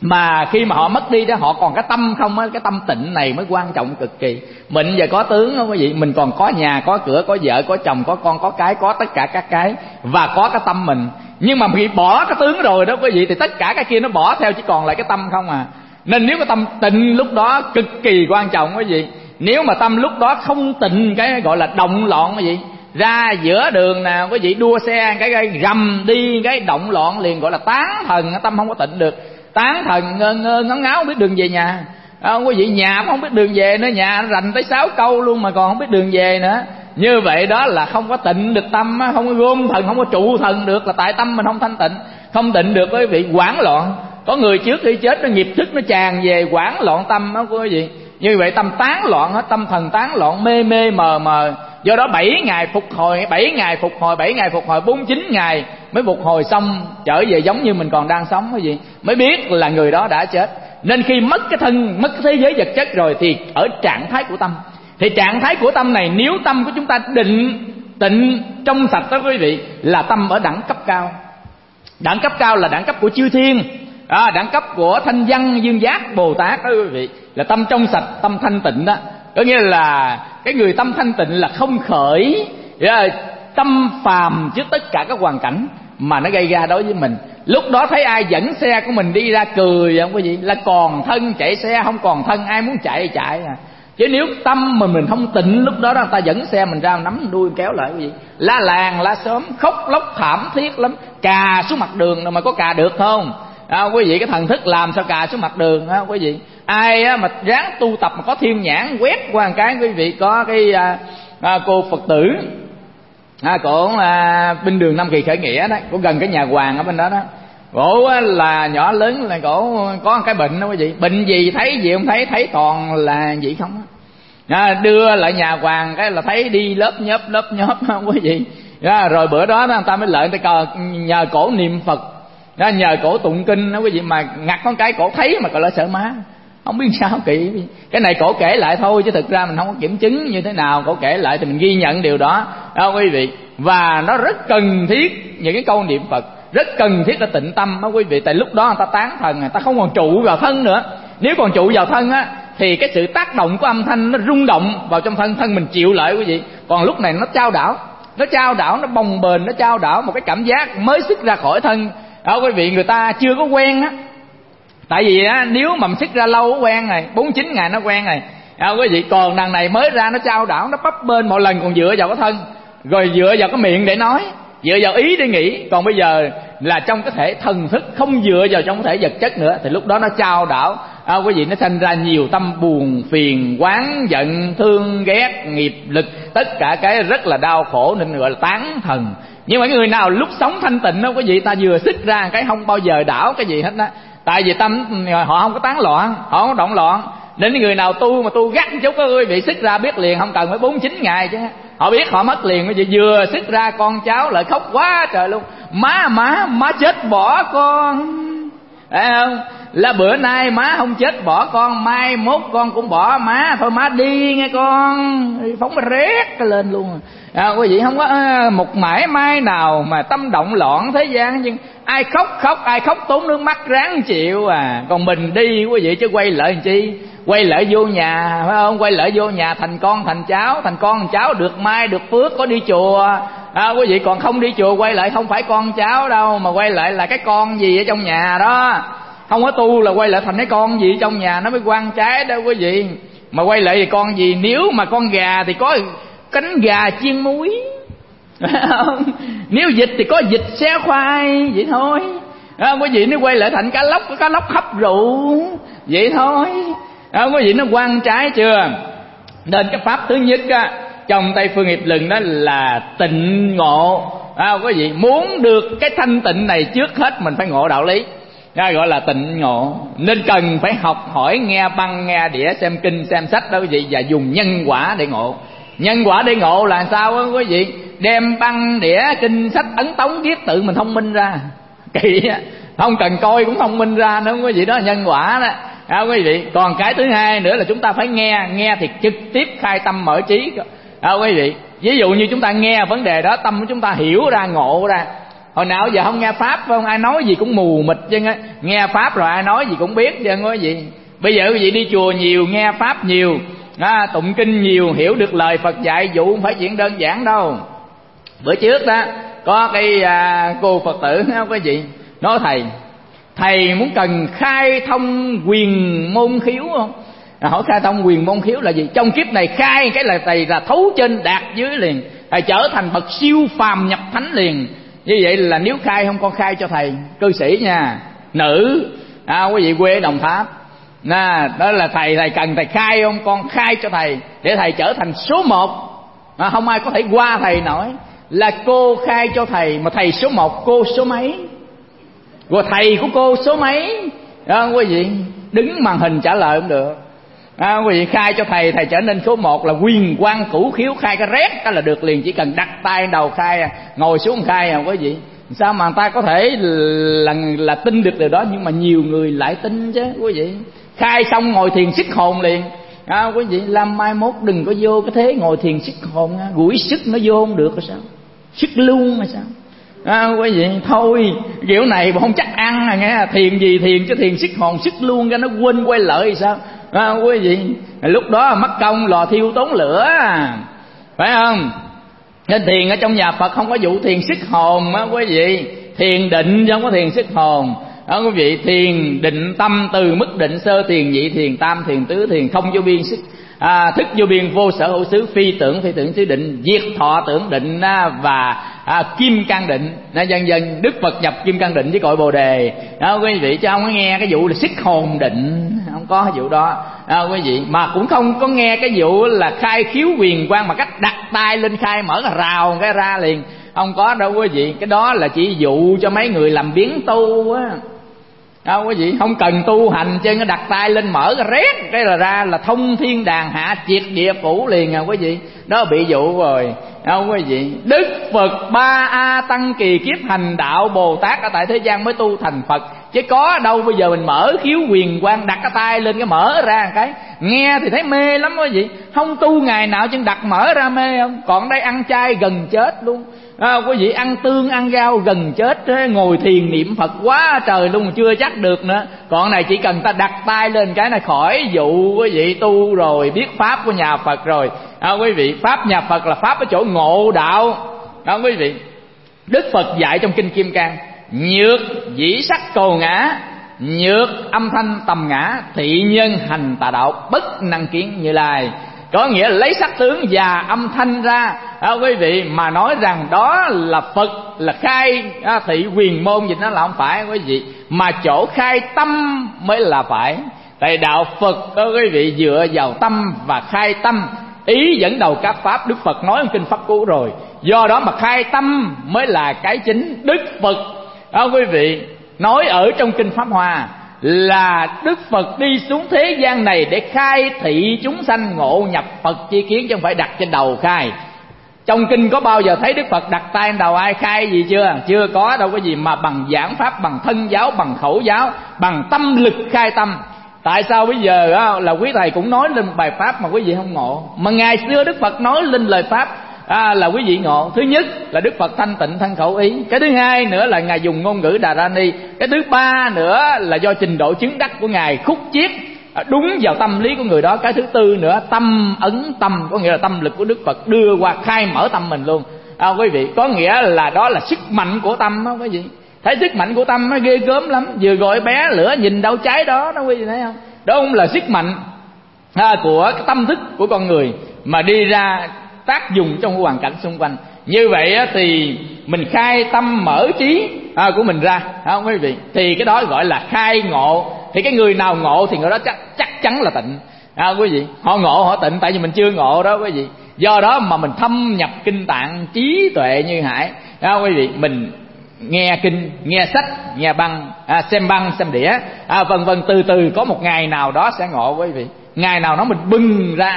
Mà khi mà họ mất đi đó, họ còn cái tâm không á, cái tâm tịnh này mới quan trọng cực kỳ. Mình giờ có tướng không quý vị, mình còn có nhà, có cửa, có vợ, có chồng, có con, có cái, có tất cả các cái, và có cái tâm mình. Nhưng mà khi bỏ cái tướng rồi đó quý vị, thì tất cả cái kia nó bỏ theo, chỉ còn lại cái tâm không à. Nên nếu cái tâm tịnh lúc đó cực kỳ quan trọng quý vị. Nếu mà tâm lúc đó không tịnh, cái gọi là động loạn quý vị, ra giữa đường nào quý vị đua xe cái rầm đi, cái động loạn liền, gọi là tán thần. Tâm không có tịnh được, tán thần ngơ ngơ ngáo ngáo không biết đường về nhà. Quý vị nhà cũng không biết đường về nữa, nhà nó rành tới 6 câu luôn mà còn không biết đường về nữa. Như vậy đó là không có tịnh được tâm, không có gom thần, không có trụ thần được, là tại tâm mình không thanh tịnh. Không tịnh được quý vị, hoảng loạn. Có người trước khi chết nó nghiệp thức nó tràn về, hoảng loạn tâm đó quý vị. Như vậy tâm tán loạn hết, tâm thần tán loạn, mê mê mờ mờ. Do đó 7 ngày phục hồi, 7 ngày phục hồi, 7 ngày phục hồi, 49 ngày mới phục hồi xong, trở về giống như mình còn đang sống quý vị. Mới biết là người đó đã chết. Nên khi mất cái thân, mất cái thế giới vật chất rồi, thì ở trạng thái của tâm. Thì trạng thái của tâm này, nếu tâm của chúng ta định, tịnh, trong sạch đó quý vị, là tâm ở đẳng cấp cao. Đẳng cấp cao là đẳng cấp của chư thiên, đẳng cấp của thanh văn dương giác Bồ Tát đó quý vị, là tâm trong sạch, tâm thanh tịnh đó. Có nghĩa là cái người tâm thanh tịnh là không khởi tâm phàm trước tất cả các hoàn cảnh mà nó gây ra đối với mình. Lúc đó thấy ai dẫn xe của mình đi ra cười không quý vị, là còn thân chạy xe, không còn thân ai muốn chạy chạy à. Chứ nếu tâm mà mình không tịnh, lúc đó người ta dẫn xe mình ra nắm đuôi kéo lại quý vị, la làng la xóm, khóc lóc thảm thiết lắm, cà xuống mặt đường mà có cà được không? Quý vị, cái thần thức làm sao cà xuống mặt đường á quý vị. Ai á mà ráng tu tập mà có thiên nhãn quét qua một cái quý vị, có cái cô Phật tử, cổ bên đường Nam Kỳ khởi nghĩa đó, cổ gần cái nhà Hoàng ở bên đó đó. Cổ là nhỏ lớn là cổ có một cái bệnh đó quý vị. Bệnh gì thấy gì không thấy, thấy toàn là vậy không á. Đưa lại nhà Hoàng cái là thấy đi lớp nhớp quý vị. Rồi bữa đó người ta mới lợi người ta nhờ cổ niệm Phật, nhờ cổ tụng kinh đó quý vị. Mà ngặt con cái cổ thấy mà gọi là sợ má, không biết sao kỳ. Cái này cổ kể lại thôi chứ thực ra mình không có kiểm chứng như thế nào. Cổ kể lại thì mình ghi nhận điều đó quý vị. Và nó rất cần thiết những cái câu niệm Phật, rất cần thiết là tịnh tâm đó quý vị. Tại lúc đó người ta tán thần, người ta không còn trụ vào thân nữa. Nếu còn trụ vào thân á thì cái sự tác động của âm thanh nó rung động vào trong thân, thân mình chịu lại quý vị. Còn lúc này nó trao đảo, nó bồng bềnh, nó trao đảo một cái cảm giác mới xuất ra khỏi thân quý vị. Người ta chưa có quen á. Tại vì á, nếu mà xuất ra lâu quen rồi, 49 ngày nó quen rồi quý vị. Còn đằng này mới ra nó trao đảo, nó bấp bênh, một lần còn dựa vào cái thân, rồi dựa vào cái miệng để nói, dựa vào ý để nghĩ. Còn bây giờ là trong cái thể thần thức, không dựa vào trong cái thể vật chất nữa, thì lúc đó nó trao đảo quý vị. Nó sanh ra nhiều tâm buồn phiền, oán giận, thương ghét, nghiệp lực, tất cả cái rất là đau khổ, nên gọi là tán thần. Nhưng mà cái người nào lúc sống thanh tịnh đó quý vị, ta vừa xuất ra cái không bao giờ đảo cái gì hết đó. Tại vì tâm họ không có tán loạn, họ không có động loạn. Đến người nào tu mà tu gắt chút đó quý vị, xuất ra biết liền, không cần phải 49 ngày chứ. Họ biết họ mất liền quý vị. Vừa xuất ra con cháu lại khóc quá trời luôn. Má chết bỏ con, phải không? Là bữa nay má không chết bỏ con, mai mốt con cũng bỏ má. Thôi má đi nghe con, phóng rét cái lên luôn. Quý vị không có một mãi mai nào mà tâm động loạn thế gian. Nhưng ai khóc, ai khóc tốn nước mắt ráng chịu à. Còn mình đi quý vị chứ quay lại làm chi? Quay lại vô nhà, phải không? Quay lại vô nhà thành con thành cháu, thành con thành cháu được mai được phước, có đi chùa quý vị. Còn không đi chùa quay lại không phải con cháu đâu, mà quay lại là cái con gì ở trong nhà đó. Không có tu là quay lại thành cái con gì trong nhà nó mới quan trái đó quý vị. Mà quay lại thì con gì? Nếu mà con gà thì có cánh gà chiên muối, nếu vịt thì có vịt xé khoai, vậy thôi. Quý vị, nếu quay lại thành cá lóc hấp rượu, vậy thôi. Quý vị, nó quan trái chưa? Nên cái pháp thứ nhất á, trong Tây Phương Hiệp Lừng đó là tịnh ngộ. Quý vị, muốn được cái thanh tịnh này trước hết mình phải ngộ đạo lý, gọi là tịnh ngộ. Nên cần phải học hỏi, nghe băng nghe đĩa, xem kinh xem sách đó quý vị, và dùng nhân quả để ngộ. Nhân quả để ngộ là sao đó quý vị? Đem băng đĩa kinh sách ấn tống viết tự mình thông minh ra. Kỳ á, không cần coi cũng thông minh ra nữa quý vị. Đó là nhân quả đó quý vị. Còn cái thứ hai nữa là chúng ta phải nghe thì trực tiếp khai tâm mở trí quý vị. Ví dụ như chúng ta nghe vấn đề đó, tâm của chúng ta hiểu ra, ngộ ra, Hồi nào giờ không nghe pháp phải không? Ai nói gì cũng mù mịt chứ. Nghe pháp rồi ai nói gì cũng biết chứ có gì. Bây giờ quý vị đi chùa nhiều, nghe pháp nhiều, tụng kinh nhiều, hiểu được lời Phật dạy, dụ không phải chuyện đơn giản đâu. Bữa trước đó có cái cô Phật tử không có gì nói thầy muốn cần khai thông quyền môn khiếu không? Hỏi khai thông quyền môn khiếu là gì? Trong kiếp này khai cái là thầy là thấu trên đạt dưới liền, thầy trở thành bậc siêu phàm nhập thánh liền. Như vậy là nếu khai không, con khai cho thầy cư sĩ nha, nữ quý vị quê Đồng Tháp, đó là thầy cần thầy khai không, con khai cho thầy để thầy trở thành số 1, không ai có thể qua thầy nổi. Là cô khai cho thầy, mà thầy số 1, cô số mấy, rồi thầy của cô số mấy đó quý vị. Đứng màn hình trả lời không được. Quý vị khai cho thầy trở nên số 1 là quyền quang cửu khiếu, khai cái rét cái là được liền, chỉ cần đặt tay đầu khai, ngồi xuống khai quý vị. Sao mà người ta có thể là tin được điều đó, nhưng mà nhiều người lại tin chứ quý vị. Khai xong ngồi thiền sức hồn liền. Quý vị làm mai mốt đừng có vô cái thế ngồi thiền sức hồn, gũi sức nó vô không được rồi sao? Sức luôn rồi sao? Quý vị thôi kiểu này mà không chắc ăn nghe. Thiền gì thiền chứ thiền sức hồn, sức luôn ra nó quên quay lợi thì sao? Quý vị lúc đó mất công lò thiêu tốn lửa, phải không? Nên thiền ở trong nhà Phật không có vụ thiền sức hồn á quý vị. Thiền định chứ không có thiền sức hồn. Quý vị thiền định tâm từ mức định sơ thiền, nhị thiền, tam thiền, tứ thiền, không vô biên sức, thức vô biên, vô sở hữu xứ, phi tưởng xứ định, diệt thọ tưởng định và kim cang định. Dần dần Đức Phật nhập kim cang định với cội Bồ Đề đó quý vị, chứ không có nghe cái vụ là sức hồn định, không có vụ đó quý vị. Mà cũng không có nghe cái vụ là khai khiếu quyền quang mà cách đặt tay lên khai mở rào cái ra liền, không có đâu quý vị. Cái đó là chỉ dụ cho mấy người làm biến tu á. Quý vị không cần tu hành, chân nó đặt tay lên mở cái rét cái là ra là thông thiên đàng hạ, triệt địa phủ liền quý vị. Đó bị dụ rồi quý vị. Đức Phật 3A tăng kỳ kiếp hành đạo Bồ Tát ở tại thế gian mới tu thành Phật, chứ có đâu bây giờ mình mở khiếu quyền quang, đặt cái tay lên cái mở ra cái, nghe thì thấy mê lắm quý vị. Không tu ngày nào chân đặt mở ra mê không? Còn đây ăn chay gần chết luôn. Quý vị ăn tương ăn rau gần chết, ngồi thiền niệm Phật quá trời luôn, chưa chắc được nữa. Còn này chỉ cần ta đặt tay lên cái này khỏi dụ quý vị, tu rồi biết pháp của nhà Phật rồi quý vị. Pháp nhà Phật là pháp ở chỗ ngộ đạo đó quý vị. Đức Phật dạy trong kinh Kim Cang: nhược dĩ sắc cầu ngã, nhược âm thanh tầm ngã, thị nhân hành tà đạo, bất năng kiến Như Lai. Có nghĩa là lấy sắc tướng và âm thanh ra quý vị mà nói rằng đó là Phật, là khai thị quyền môn gì đó là không phải quý vị, mà chỗ khai tâm mới là phải. Tại đạo Phật đó quý vị dựa vào tâm và khai tâm, ý dẫn đầu các pháp. Đức Phật nói trong kinh Pháp Cú rồi, do đó mà khai tâm mới là cái chính. Đức Phật quý vị nói ở trong kinh Pháp Hoa là Đức Phật đi xuống thế gian này để khai thị chúng sanh ngộ nhập Phật chi kiến, chứ không phải đặt trên đầu khai. Trong kinh có bao giờ thấy Đức Phật đặt tay trên đầu ai khai gì chưa? Chưa có đâu có gì, mà bằng giảng pháp, bằng thân giáo, bằng khẩu giáo, bằng tâm lực khai tâm. Tại sao bây giờ là quý thầy cũng nói lên bài pháp mà quý vị không ngộ, mà ngày xưa Đức Phật nói lên lời pháp là quý vị ngộ? Thứ nhất là Đức Phật thanh tịnh thân khẩu ý. Cái thứ hai nữa là Ngài dùng ngôn ngữ Đà Ra Ni. Cái thứ ba nữa là do trình độ chứng đắc của Ngài khúc chiết đúng vào tâm lý của người đó. Cái thứ tư nữa, tâm ấn tâm, có nghĩa là tâm lực của Đức Phật đưa qua khai mở tâm mình luôn quý vị. Có nghĩa là đó là sức mạnh của tâm đó quý vị. Thấy sức mạnh của tâm nó ghê gớm lắm. Vừa gọi bé lửa nhìn đâu cháy đó quý vị thấy không? Đó không là sức mạnh của cái tâm thức của con người mà đi ra tác dụng trong hoàn cảnh xung quanh. Như vậy thì mình khai tâm mở trí của mình ra quý vị, thì cái đó gọi là khai ngộ. Thì cái người nào ngộ thì người đó chắc chắn là tịnh quý vị. Họ ngộ họ tịnh, tại vì mình chưa ngộ đó quý vị. Do đó mà mình thâm nhập kinh tạng, trí tuệ như hải quý vị. Mình nghe kinh, nghe sách, nghe băng xem đĩa vân vân, từ từ có một ngày nào đó sẽ ngộ quý vị. Ngày nào đó mình bừng ra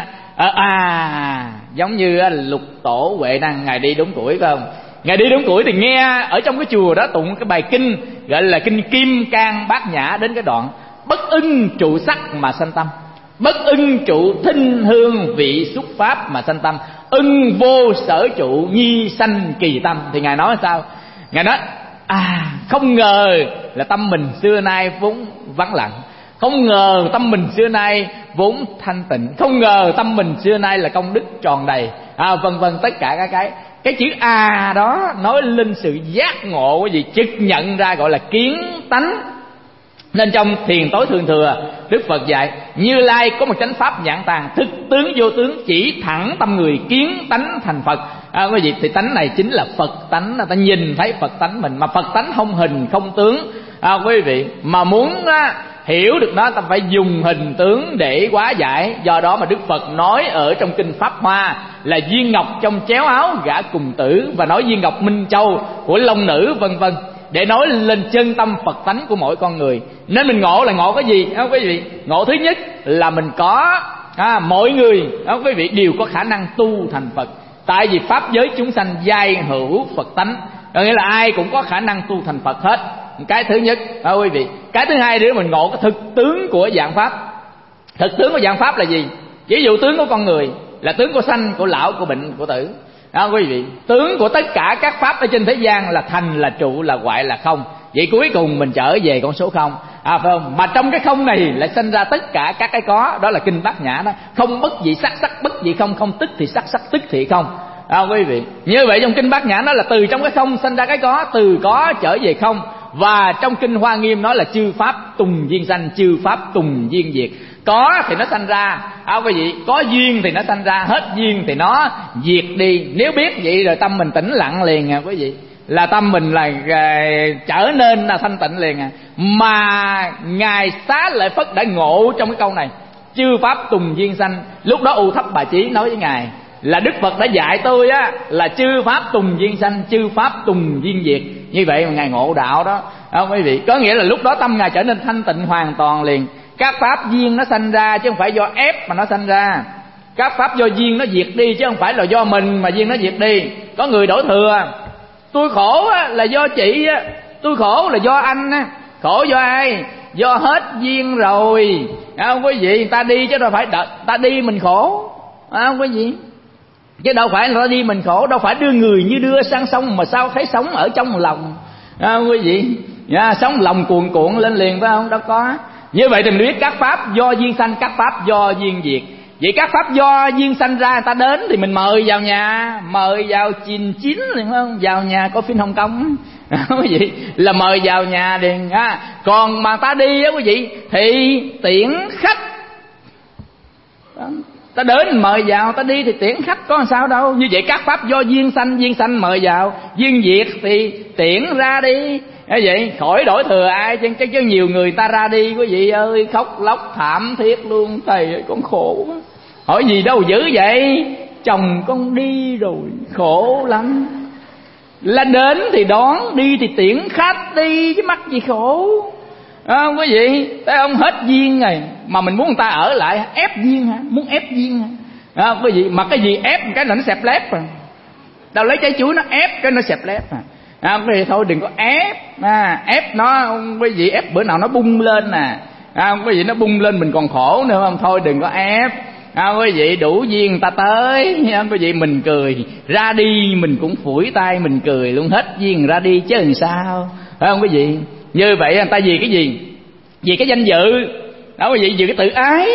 giống như Lục Tổ Huệ Năng, Ngài đi đúng tuổi phải không? Ngài đi đúng tuổi thì nghe ở trong cái chùa đó tụng cái bài kinh gọi là kinh Kim Cang Bát Nhã, đến cái đoạn bất ưng trụ sắc mà sanh tâm, bất ưng trụ thinh hương vị xúc pháp mà sanh tâm, ưng vô sở trụ nhi sanh kỳ tâm. Thì Ngài nói sao? Ngài nói không ngờ là tâm mình xưa nay vốn vắng lặng, không ngờ tâm mình xưa nay vốn thanh tịnh, không ngờ tâm mình xưa nay là công đức tròn đầy, vân vân, tất cả các cái chữ đó nói lên sự giác ngộ, cái gì trực nhận ra gọi là kiến tánh. Nên trong thiền tối thượng thừa, Đức Phật dạy Như Lai có một chánh pháp nhãn tàng, thực tướng vô tướng, chỉ thẳng tâm người kiến tánh thành Phật. Quý vị, thì tánh này chính là Phật tánh, ta nhìn thấy Phật tánh mình, mà Phật tánh không hình không tướng. Quý vị, mà muốn hiểu được nó ta phải dùng hình tướng để hóa giải. Do đó mà Đức Phật nói ở trong kinh Pháp Hoa là viên ngọc trong chéo áo gã cùng tử, và nói viên ngọc minh châu của long nữ, vân vân, để nói lên chân tâm Phật tánh của mỗi con người. Nên mình ngộ là ngộ cái gì quý vị? Ngộ thứ nhất là mình có mỗi người quý vị đều có khả năng tu thành Phật. Tại vì pháp giới chúng sanh giai hữu Phật tánh, có nghĩa là ai cũng có khả năng tu thành Phật hết. Cái thứ nhất quý vị. Cái thứ hai nữa, mình ngộ cái thực tướng của dạng pháp. Thực tướng của dạng pháp là gì? Ví dụ tướng của con người là tướng của sanh, của lão, của bệnh, của tử. Quý vị, tướng của tất cả các pháp ở trên thế gian là thành, là trụ, là hoại, là không. Vậy cuối cùng mình trở về con số không, phải không? Mà trong cái không này lại sinh ra tất cả các cái có. Đó là kinh Bát Nhã đó. Không bất dị sắc, sắc bất dị không, không tức thì sắc, sắc tức thì không. Quý vị, như vậy trong kinh Bát Nhã nó là từ trong cái không sinh ra cái có, từ có trở về không. Và trong kinh Hoa Nghiêm nói là chư pháp tùng duyên sanh, chư pháp tùng duyên diệt. Có thì nó sanh ra, quý vị, có duyên thì nó sanh ra, hết duyên thì nó diệt đi. Nếu biết vậy rồi tâm mình tĩnh lặng liền quý vị, là tâm mình là trở nên là thanh tịnh liền. Mà ngài Xá Lợi Phất đã ngộ trong cái câu này, chư pháp tùng duyên sanh. Lúc đó U Thấp Bà Chí nói với ngài là Đức Phật đã dạy tôi là chư pháp tùng duyên sanh, chư pháp tùng duyên diệt. Như vậy mà ngài ngộ đạo đó, quý vị, có nghĩa là lúc đó tâm ngài trở nên thanh tịnh hoàn toàn liền. Các pháp duyên nó sanh ra chứ không phải do ép mà nó sanh ra. Các pháp do duyên nó diệt đi chứ không phải là do mình mà duyên nó diệt đi. Có người đổ thừa, tôi khổ là do chị, tôi khổ là do anh. Khổ do ai? Do hết duyên rồi. Quý vị, người ta đi chứ đâu phải ta đi mình khổ, quý vị, chứ đâu phải là ta đi mình khổ. Đâu phải đưa người như đưa sang sông mà sao thấy sống ở trong lòng, quý vị, sống lòng cuồn cuộn lên liền, phải không? Đâu có. Như vậy thì mình biết các pháp do duyên sanh, các pháp do duyên diệt. Vậy các pháp do duyên sanh ra, người ta đến thì mình mời vào nhà, mời vào chín liền, không? Vào nhà có phim Hồng Kông quý vị, là mời vào nhà liền. Còn mà ta đi quý vị thì tiễn khách. Ta đến mời vào, ta đi thì tiễn khách, có làm sao đâu. Như vậy các pháp do duyên sanh mời vào, duyên diệt thì tiễn ra đi. Vậy khỏi đổi thừa ai chứ nhiều người ta ra đi quý vị ơi, khóc lóc thảm thiết luôn. Thầy ơi, con khổ quá. Hỏi gì đâu dữ vậy? Chồng con đi rồi, khổ lắm. Là đến thì đón, đi thì tiễn khách đi, chứ mắc gì khổ. Quý vị, thấy không? Hết duyên rồi mà mình muốn người ta ở lại, ép duyên hả? Muốn ép duyên hả? Quý vị, mà cái gì ép cái là nó xẹp lép rồi. Đâu lấy trái chuối nó ép cái nó xẹp lép rồi. Quý vị thôi đừng có ép, ép nó, quý vị ép bữa nào nó bung lên nè, quý vị nó bung lên mình còn khổ nữa không? Thôi đừng có ép. Quý vị, đủ duyên người ta tới, quý vị mình cười, ra đi mình cũng phủi tay mình cười luôn. Hết duyên ra đi chứ làm sao, phải không quý vị? Như vậy người ta vì cái gì? Vì cái danh dự đó quý vị, vì cái tự ái,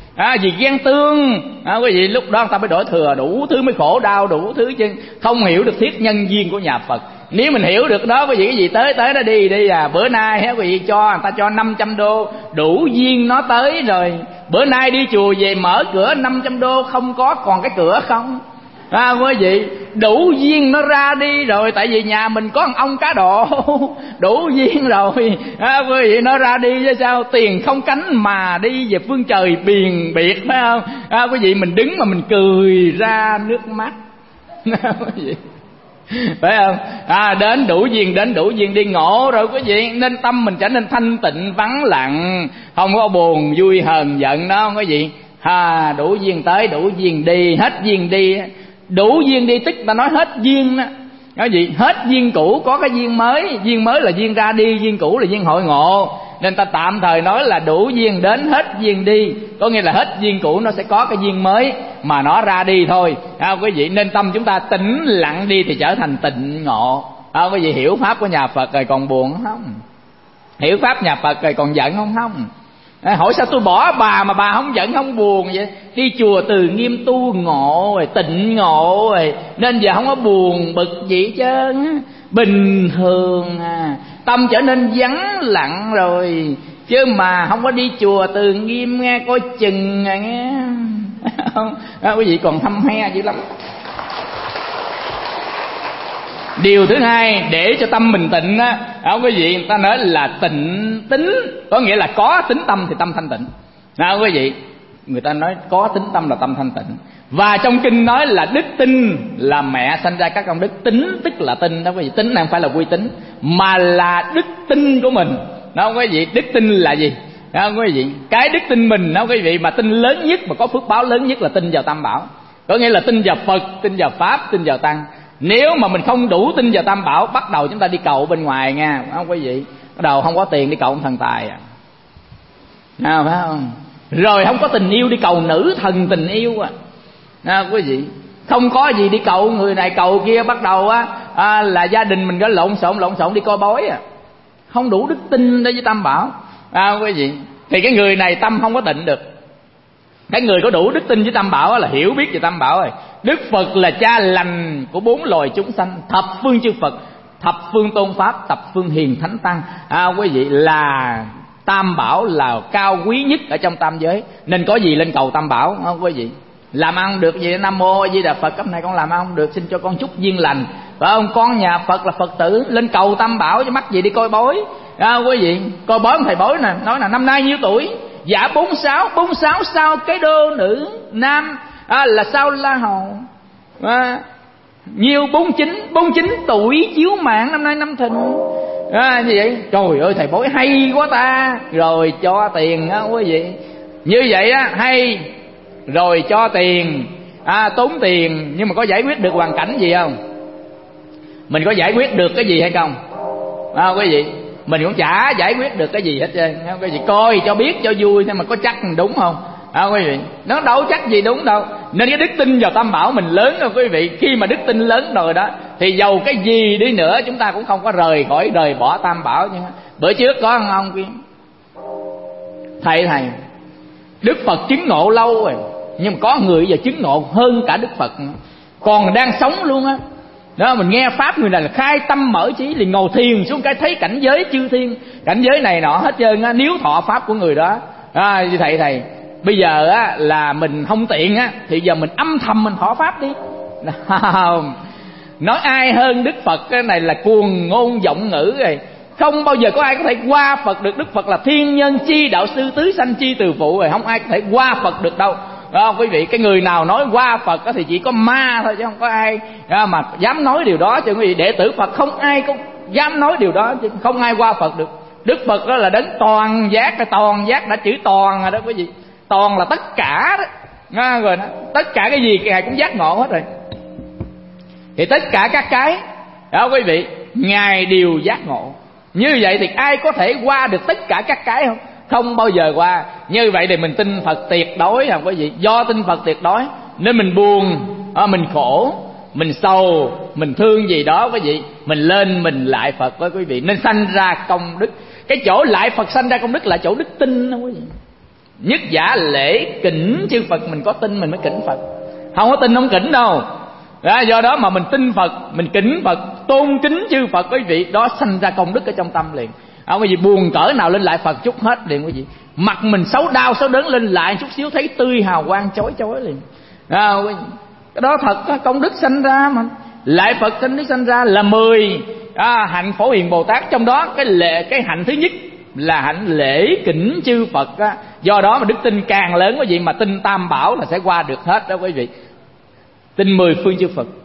vì ghen tương, quý vị, lúc đó người ta mới đổi thừa đủ thứ, mới khổ đau đủ thứ chứ không hiểu được thiết nhân duyên của nhà Phật. Nếu mình hiểu được đó quý vị, cái gì tới nó đi bữa nay quý vị cho người ta cho 500 đô đủ duyên nó tới rồi. Bữa nay đi chùa về mở cửa 500 đô không có, còn cái cửa không. Quý vị, đủ duyên nó ra đi rồi. Tại vì nhà mình có ông cá độ đủ duyên rồi, quý vị, nó ra đi chứ sao. Tiền không cánh mà đi về phương trời biền biệt, phải không? Quý vị, mình đứng mà mình cười ra nước mắt quý vị, phải không? Đến đủ duyên đi ngộ rồi quý vị, nên tâm mình trở nên thanh tịnh vắng lặng, không có buồn vui hờn giận đó quý vị. Đủ duyên tới, đủ duyên đi, hết duyên đi. Đủ duyên đi tức ta nói hết duyên đó. Cái gì? Hết duyên cũ có cái duyên mới. Duyên mới là duyên ra đi, duyên cũ là duyên hội ngộ. Nên ta tạm thời nói là đủ duyên đến, hết duyên đi. Có nghĩa là hết duyên cũ nó sẽ có cái duyên mới mà nó ra đi thôi. Quý vị, nên tâm chúng ta tĩnh lặng đi thì trở thành tịnh ngộ. Quý vị hiểu pháp của nhà Phật rồi còn buồn không? Hiểu pháp nhà Phật rồi còn giận không? Hỏi sao tôi bỏ bà mà bà không giận không buồn vậy? Đi chùa Từ Nghiêm tu ngộ rồi, tịnh ngộ rồi, nên giờ không có buồn bực gì chứ. Bình thường tâm trở nên vắng lặng rồi, chứ mà không có đi chùa Từ Nghiêm nghe, coi chừng nghe. Quý vị còn thâm he dữ lắm. Điều thứ hai để cho tâm mình tịnh á, quý vị, người ta nói là tịnh tính, có nghĩa là có tính tâm thì tâm thanh tịnh. Quý vị, người ta nói có tính tâm là tâm thanh tịnh. Và trong kinh nói là đức tin là mẹ sanh ra các công đức. Tính tức là tin đó quý vị. Tính này không phải là quy tính, mà là đức tin của mình. Đó quý vị, đức tin là gì? Đó quý vị, cái đức tin mình đó quý vị, mà tin lớn nhất mà có phước báo lớn nhất là tin vào Tam Bảo. Có nghĩa là tin vào Phật, tin vào Pháp, tin vào Tăng. Nếu mà mình không đủ tin vào Tam Bảo, bắt đầu chúng ta đi cầu bên ngoài nha, không quý vị. Bắt đầu không có tiền đi cầu ông thần tài phải không? Rồi không có tình yêu đi cầu nữ thần tình yêu quý vị. Không có gì đi cầu người này cầu kia, bắt đầu là gia đình mình có lộn xộn đi coi bói không đủ đức tin đối với Tam Bảo quý vị. Thì cái người này tâm không có tịnh được. Cái người có đủ đức tin với Tam Bảo là hiểu biết về Tam Bảo rồi. Đức Phật là cha lành của 4 loài chúng sanh, thập phương chư Phật, thập phương tôn pháp, thập phương hiền thánh tăng. Quý vị, là Tam Bảo là cao quý nhất ở trong tam giới, nên có gì lên cầu Tam Bảo không quý vị? Làm ăn được gì? Nam Mô A Di Đà Phật, cấp này con làm ăn không được, xin cho con chút duyên lành, phải không? Con nhà Phật là Phật tử, lên cầu Tam Bảo chứ mắc gì đi coi bói. Quý vị, coi bói thầy bói nè, nói là năm nay nhiêu tuổi? Dạ 46 sao cái đô nữ nam là sao La Hầu. Nhiêu 49 tuổi chiếu mạng, năm nay năm Thìn. Như vậy, trời ơi thầy bói hay quá ta. Rồi cho tiền quý vị. Như vậy hay. Rồi cho tiền, tốn tiền, nhưng mà có giải quyết được hoàn cảnh gì không? Mình có giải quyết được cái gì hay không? Quý vị, mình cũng chả giải quyết được cái gì hết trơn. Quý vị coi cho biết cho vui, nhưng mà có chắc đúng không? Quý vị, nó đâu chắc gì đúng đâu. Nên cái đức tin vào Tam Bảo mình lớn rồi quý vị. Khi mà đức tin lớn rồi đó, thì dầu cái gì đi nữa chúng ta cũng không có rời bỏ Tam Bảo. Bữa trước có ông kia, thầy Đức Phật chứng ngộ lâu rồi, nhưng mà có người giờ chứng ngộ hơn cả Đức Phật, còn đang sống luôn á. Đó, mình nghe pháp người này là khai tâm mở trí, liền ngồi thiền xuống cái thấy cảnh giới chư thiên, cảnh giới này nọ hết trơn á. Nếu thọ pháp của người đó, như thầy bây giờ là mình không tiện thì giờ mình âm thầm mình thọ pháp đi. Nói ai hơn Đức Phật, cái này là cuồng ngôn vọng ngữ rồi. Không bao giờ có ai có thể qua Phật được. Đức Phật là thiên nhân chi đạo sư, tứ sanh chi từ phụ rồi, không ai có thể qua Phật được đâu. Đó, quý vị, cái người nào nói qua Phật thì chỉ có ma thôi, chứ không có ai mà dám nói điều đó. Chứ quý vị, đệ tử Phật không ai có dám nói điều đó, chứ không ai qua Phật được. Đức Phật đó là đấng toàn giác, cái toàn giác đã chữ toàn rồi đó quý vị. Toàn là tất cả đó, rồi đó. Tất cả cái gì Ngài cũng giác ngộ hết rồi. Thì tất cả các cái đó quý vị, Ngài đều giác ngộ. Như vậy thì ai có thể qua được tất cả các cái không? Không bao giờ qua. Như vậy thì mình tin Phật tuyệt đối quý vị. Do tin Phật tuyệt đối nên mình buồn, mình khổ, mình sầu, mình thương gì đó quý vị, mình lên mình lại Phật với quý vị, nên sanh ra công đức. Cái chỗ lại Phật sanh ra công đức là chỗ đức tin đó quý vị. Nhất giả lễ kính chư Phật, mình có tin mình mới kính Phật, không có tin không kính đâu. Do đó mà mình tin Phật, mình kính Phật, tôn kính chư Phật quý vị, đó sanh ra công đức ở trong tâm liền. Quý vị buồn cỡ nào lên lại Phật chút hết liền quý vị. Mặt mình xấu đau xấu đớn lên lại chút xíu thấy tươi hào quang chói chói liền. Quý vị, cái đó thật công đức sanh ra mà. Lại Phật sanh ra là 10 hạnh Phổ Hiền Bồ Tát. Trong đó cái hạnh thứ nhất là hạnh lễ kính chư Phật Do đó mà đức tin càng lớn quý vị, mà tin Tam Bảo là sẽ qua được hết đó quý vị. Tin 10 phương chư Phật,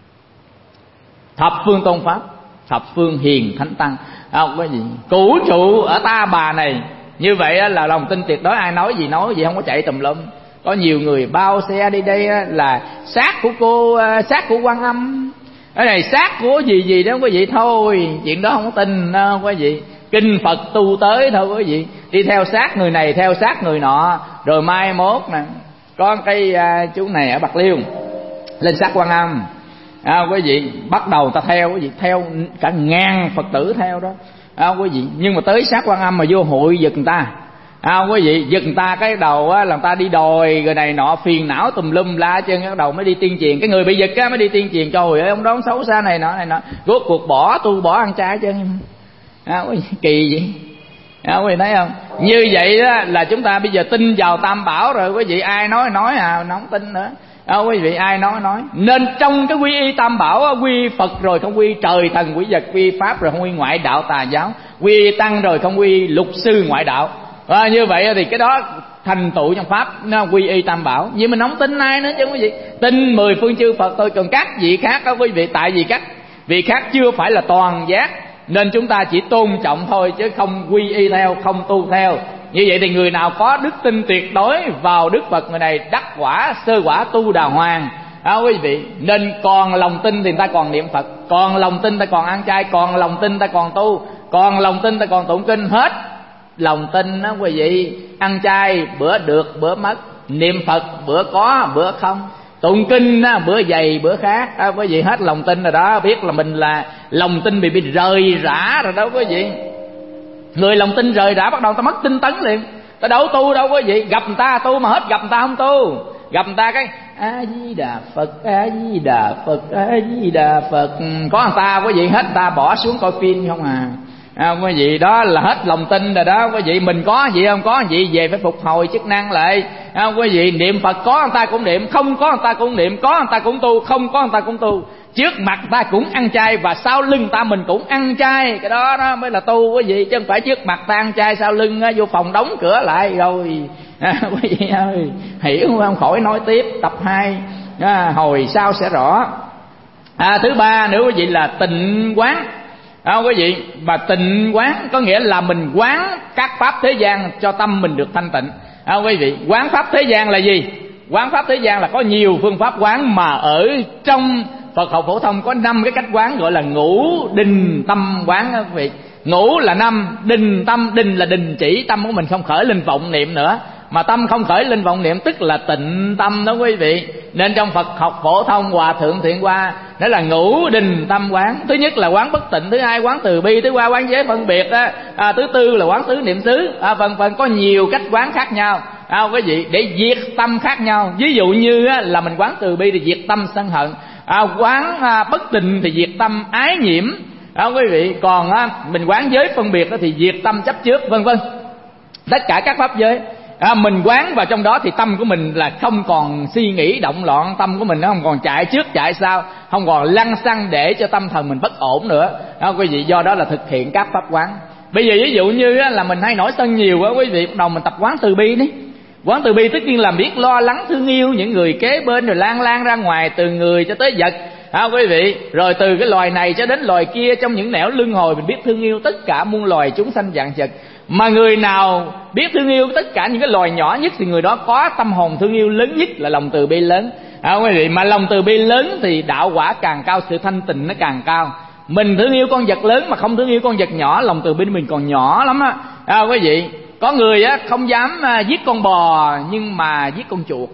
thập phương tôn pháp, thập phương hiền thánh tăng. Quý vị, cửu trụ ở Ta Bà này. Như vậy là lòng tin tuyệt đối, ai nói gì không có chạy tùm lum. Có nhiều người bao xe đi đây là xác của cô, xác của Quan Âm, cái này xác của gì đó quý vị. Thôi chuyện đó không có tin đâu quý vị. Kinh Phật tu tới thôi quý vị. Đi theo xác người này, theo xác người nọ, rồi mai mốt nè có cái chú này ở Bạc Liêu lên xác Quan Âm, Quý vị bắt đầu ta theo, quý vị theo cả ngàn Phật tử theo đó, quý vị. Nhưng mà tới sát Quan Âm mà vô hội giật người ta, quý vị, giật người ta cái đầu á, là người ta đi đòi người này nọ, phiền não tùm lum la chân, cái đầu mới đi tiên truyền. Cái người bị giật á mới đi tiên truyền, trời ơi ông đó xấu xa này nọ rốt cuộc bỏ tu bỏ ăn chay chứ. Quý vị, kỳ vậy. Quý vị thấy không? Như vậy đó là chúng ta bây giờ tin vào Tam Bảo rồi, quý vị ai nói không tin nữa. Quý vị ai nói. Nên trong cái quy y Tam Bảo, quy Phật rồi không quy trời thần quy vật, quy Pháp rồi không quy ngoại đạo tà giáo, quy Tăng rồi không quy lục sư ngoại đạo. Như vậy thì cái đó thành tựu trong Pháp, nó quy y Tam Bảo. Nhưng mình không tin ai nữa chứ quý vị. Tin 10 phương chư Phật thôi. Còn các vị khác đó quý vị, tại vì các vị khác chưa phải là toàn giác, nên chúng ta chỉ tôn trọng thôi, chứ không quy y theo, không tu theo. Như vậy thì người nào có đức tin tuyệt đối vào Đức Phật, người này đắc quả sơ quả tu đà hoàng. Quý vị, nên còn lòng tin thì người ta còn niệm Phật, còn lòng tin ta còn ăn chay, còn lòng tin ta còn tu, còn lòng tin ta còn tụng kinh. Hết lòng tin đó quý vị, ăn chay bữa được bữa mất, niệm Phật bữa có bữa không, tụng kinh bữa dày bữa khác. Quý vị hết lòng tin rồi đó, biết là mình là lòng tin bị rời rã rồi đó quý vị. Người lòng tin rời rã bắt đầu ta mất tinh tấn liền, ta đâu tu đâu quý vị. Gặp người ta tu mà hết gặp người ta không tu. Gặp người ta cái A Di Đà Phật, A Di Đà Phật, A Di Đà Phật, có người ta quý vị hết ta bỏ xuống coi phim không quý vị. Đó là hết lòng tin rồi đó quý vị. Mình có gì không? Có gì về phải phục hồi chức năng lại. Quý vị niệm Phật có người ta cũng niệm, không có người ta cũng niệm, có người ta cũng tu, không có người ta cũng tu. Trước mặt ta cũng ăn chay và sau lưng ta mình cũng ăn chay. Cái đó đó mới là tu quý vị, chứ không phải trước mặt ta ăn chay sau lưng vô phòng đóng cửa lại rồi. Quý vị ơi, hiểu không? Khỏi nói tiếp. Tập 2 hồi sau sẽ rõ. Thứ ba nữa quý vị là tịnh quán. Quý vị, mà tịnh quán có nghĩa là mình quán các pháp thế gian cho tâm mình được thanh tịnh. Quý vị, quán pháp thế gian là gì? Quán pháp thế gian là có nhiều phương pháp quán, mà ở trong Phật học phổ thông có 5 cái cách quán gọi là ngũ đình tâm quán đó quý vị. Ngũ là 5, đình tâm, đình là đình chỉ tâm của mình không khởi lên vọng niệm nữa, mà tâm không khởi lên vọng niệm tức là tịnh tâm đó quý vị. Nên trong Phật học phổ thông Hòa Thượng Thiện Hoa đó là ngũ đình tâm quán. Thứ nhất là quán bất tịnh, thứ hai quán từ bi, thứ ba quán giới phân biệt đó, thứ tư là quán tứ niệm xứ. Phần có nhiều cách quán khác nhau quý vị, để diệt tâm khác nhau. Ví dụ như là mình quán từ bi thì diệt tâm sân hận, quán bất tịnh thì diệt tâm ái nhiễm quý vị. Còn mình quán giới phân biệt đó thì diệt tâm chấp trước, vân vân. Tất cả các pháp giới mình quán vào trong đó thì tâm của mình là không còn suy nghĩ động loạn, tâm của mình nó không còn chạy trước chạy sau, không còn lăng xăng để cho tâm thần mình bất ổn nữa quý vị. Do đó là thực hiện các pháp quán. Bây giờ ví dụ như là mình hay nổi sân nhiều quá quý vị, bắt đầu mình tập quán từ bi đi. Quán từ bi tất nhiên là biết lo lắng thương yêu những người kế bên, rồi lan ra ngoài từ người cho tới vật quý vị. Rồi từ cái loài này cho đến loài kia, trong những nẻo luân hồi mình biết thương yêu tất cả muôn loài chúng sanh vạn vật. Mà người nào biết thương yêu tất cả những cái loài nhỏ nhất thì người đó có tâm hồn thương yêu lớn nhất, là lòng từ bi lớn quý vị. Mà lòng từ bi lớn thì đạo quả càng cao, sự thanh tịnh nó càng cao. Mình thương yêu con vật lớn mà không thương yêu con vật nhỏ, lòng từ bi mình còn nhỏ lắm quý vị. Có người không dám giết con bò nhưng mà giết con chuột.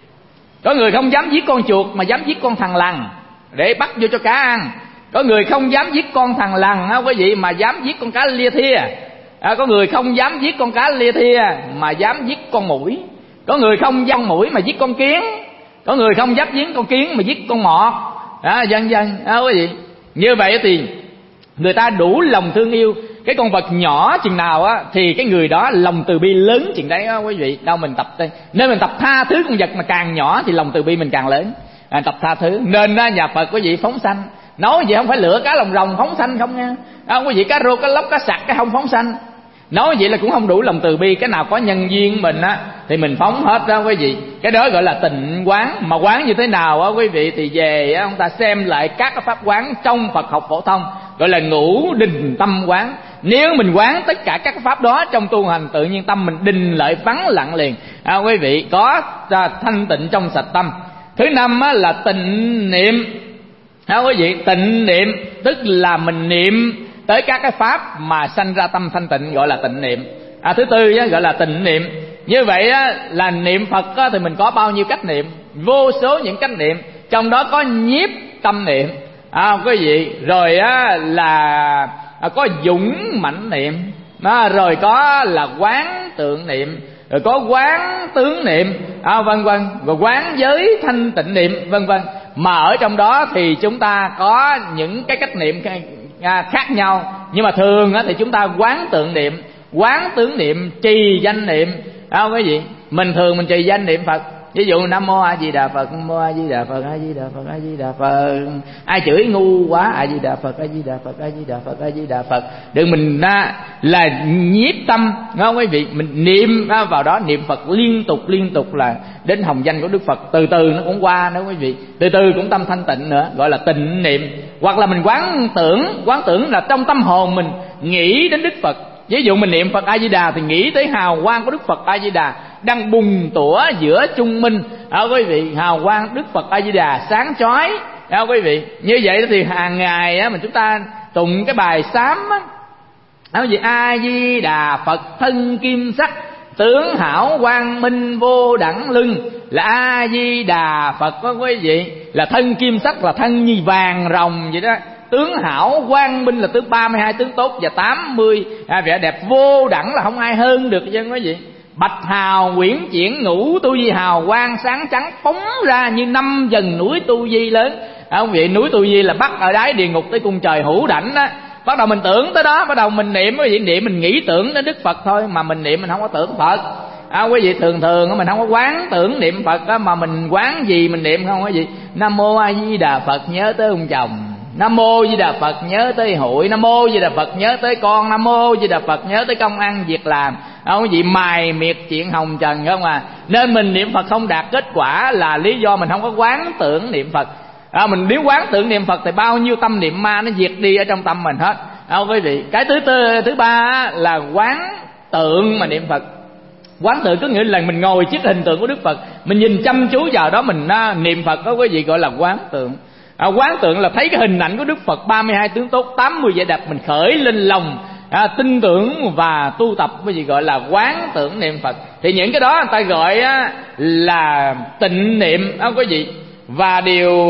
Có người không dám giết con chuột mà dám giết con thằn lằn để bắt vô cho cá ăn. Có người không dám giết con thằn lằn quý vị mà dám giết con cá lia thia. Có người không dám giết con cá lia thia mà dám giết con muỗi. Có người không dám muỗi mà giết con kiến. Có người không dám giết con kiến mà giết con mọt vân vân quý vị. Như vậy thì người ta đủ lòng thương yêu cái con vật nhỏ chừng nào thì cái người đó lòng từ bi lớn chừng đấy quý vị. Đâu mình tập đây, nên mình tập tha thứ con vật mà càng nhỏ thì lòng từ bi mình càng lớn. Tập tha thứ. Nên nhà Phật quý vị phóng sanh, nói vậy không phải lựa cá lồng rồng phóng sanh không nha quý vị. Cá rô cá lóc cá sặc cái không phóng sanh, nói vậy là cũng không đủ lòng từ bi. Cái nào có nhân duyên mình thì mình phóng hết đó quý vị. Cái đó gọi là tịnh quán. Mà quán như thế nào quý vị thì về ông ta xem lại các pháp quán trong Phật học phổ thông, gọi là ngũ đình tâm quán. Nếu mình quán tất cả các pháp đó trong tu hành, tự nhiên tâm mình định lợi vắng lặng liền quý vị, có thanh tịnh trong sạch tâm. Thứ năm là tịnh niệm quý vị. Tịnh niệm tức là mình niệm tới các cái pháp mà sanh ra tâm thanh tịnh, gọi là tịnh niệm. Thứ tư gọi là tịnh niệm. Như vậy là niệm Phật thì mình có bao nhiêu cách niệm, vô số những cách niệm. Trong đó có nhiếp tâm niệm, quý vị. Rồi á là có dũng mãnh niệm, rồi có là quán tượng niệm, rồi có quán tướng niệm, vân vân, rồi quán giới thanh tịnh niệm, vân vân. Mà ở trong đó thì chúng ta có những cái cách niệm khác nhau, nhưng mà thường thì chúng ta quán tượng niệm, quán tướng niệm, trì danh niệm, quý vị. Mình thường mình trì danh niệm Phật, ví dụ Nam Mô A Di Đà Phật, Nam Mô A Di Đà Phật, A Di Đà Phật, A Di Đà Phật. Ai chửi ngu quá, A Di Đà Phật, A Di Đà Phật, A Di Đà Phật, A Di Đà Phật. Đừng mình là nhiếp tâm, nghe không quý vị? Mình niệm vào đó, niệm Phật liên tục là đến hồng danh của Đức Phật. Từ từ nó cũng qua nữa quý vị, từ từ cũng tâm thanh tịnh nữa, gọi là tịnh niệm. Hoặc là mình quán tưởng là trong tâm hồn mình nghĩ đến Đức Phật. Ví dụ mình niệm Phật A Di Đà thì nghĩ tới hào quang của Đức Phật A Di Đà đang bùng tủa giữa chung minh, quý vị. Hào quang Đức Phật A Di Đà sáng chói, quý vị. Như vậy thì hàng ngày mình chúng ta tụng cái bài sám quý vị: A Di Đà Phật thân kim sắc, tướng hảo quang minh vô đẳng lưng. Là A Di Đà Phật quý vị, là thân kim sắc, là thân như vàng rồng vậy đó. Tướng hảo quang minh là tướng 32 tướng tốt, và 80 vẻ đẹp vô đẳng là không ai hơn được chứ quý vị. Bạch hào quyển chuyển ngũ tu di, hào quang sáng trắng phóng ra như 5 dần núi tu di lớn. Quý vị, núi tu di là bắt ở đáy địa ngục tới cung trời hữu đảnh đó. Bắt đầu mình tưởng tới đó, bắt đầu mình niệm, quý vị. Niệm mình nghĩ tưởng đến Đức Phật thôi, mà mình niệm mình không có tưởng Phật. Quý vị, thường mình không có quán tưởng niệm Phật mà mình quán gì mình niệm không quý vị? Nam Mô A Di Đà Phật nhớ tới ông chồng, Nam Mô A Di Đà Phật nhớ tới hội, Nam Mô A Di Đà Phật nhớ tới con, Nam Mô A Di Đà Phật nhớ tới công ăn việc làm, quý vị, mài miệt chuyện hồng trần, không à. Nên mình niệm Phật không đạt kết quả là lý do mình không có quán tưởng niệm Phật. Mình nếu quán tưởng niệm Phật thì bao nhiêu tâm niệm ma nó diệt đi ở trong tâm mình hết, quý vị. Cái thứ ba là quán tượng mà niệm Phật. Quán tượng có nghĩa là mình ngồi trước hình tượng của Đức Phật, mình nhìn chăm chú vào đó, mình niệm Phật đó quý vị, gọi là quán tượng. Quán tượng là thấy cái hình ảnh của Đức Phật 32 tướng tốt, 80 vẻ đẹp, mình khởi lên lòng tin tưởng và tu tập, quý vị, gọi là quán tưởng niệm Phật. Thì những cái đó người ta gọi là tịnh niệm, quý vị. Và điều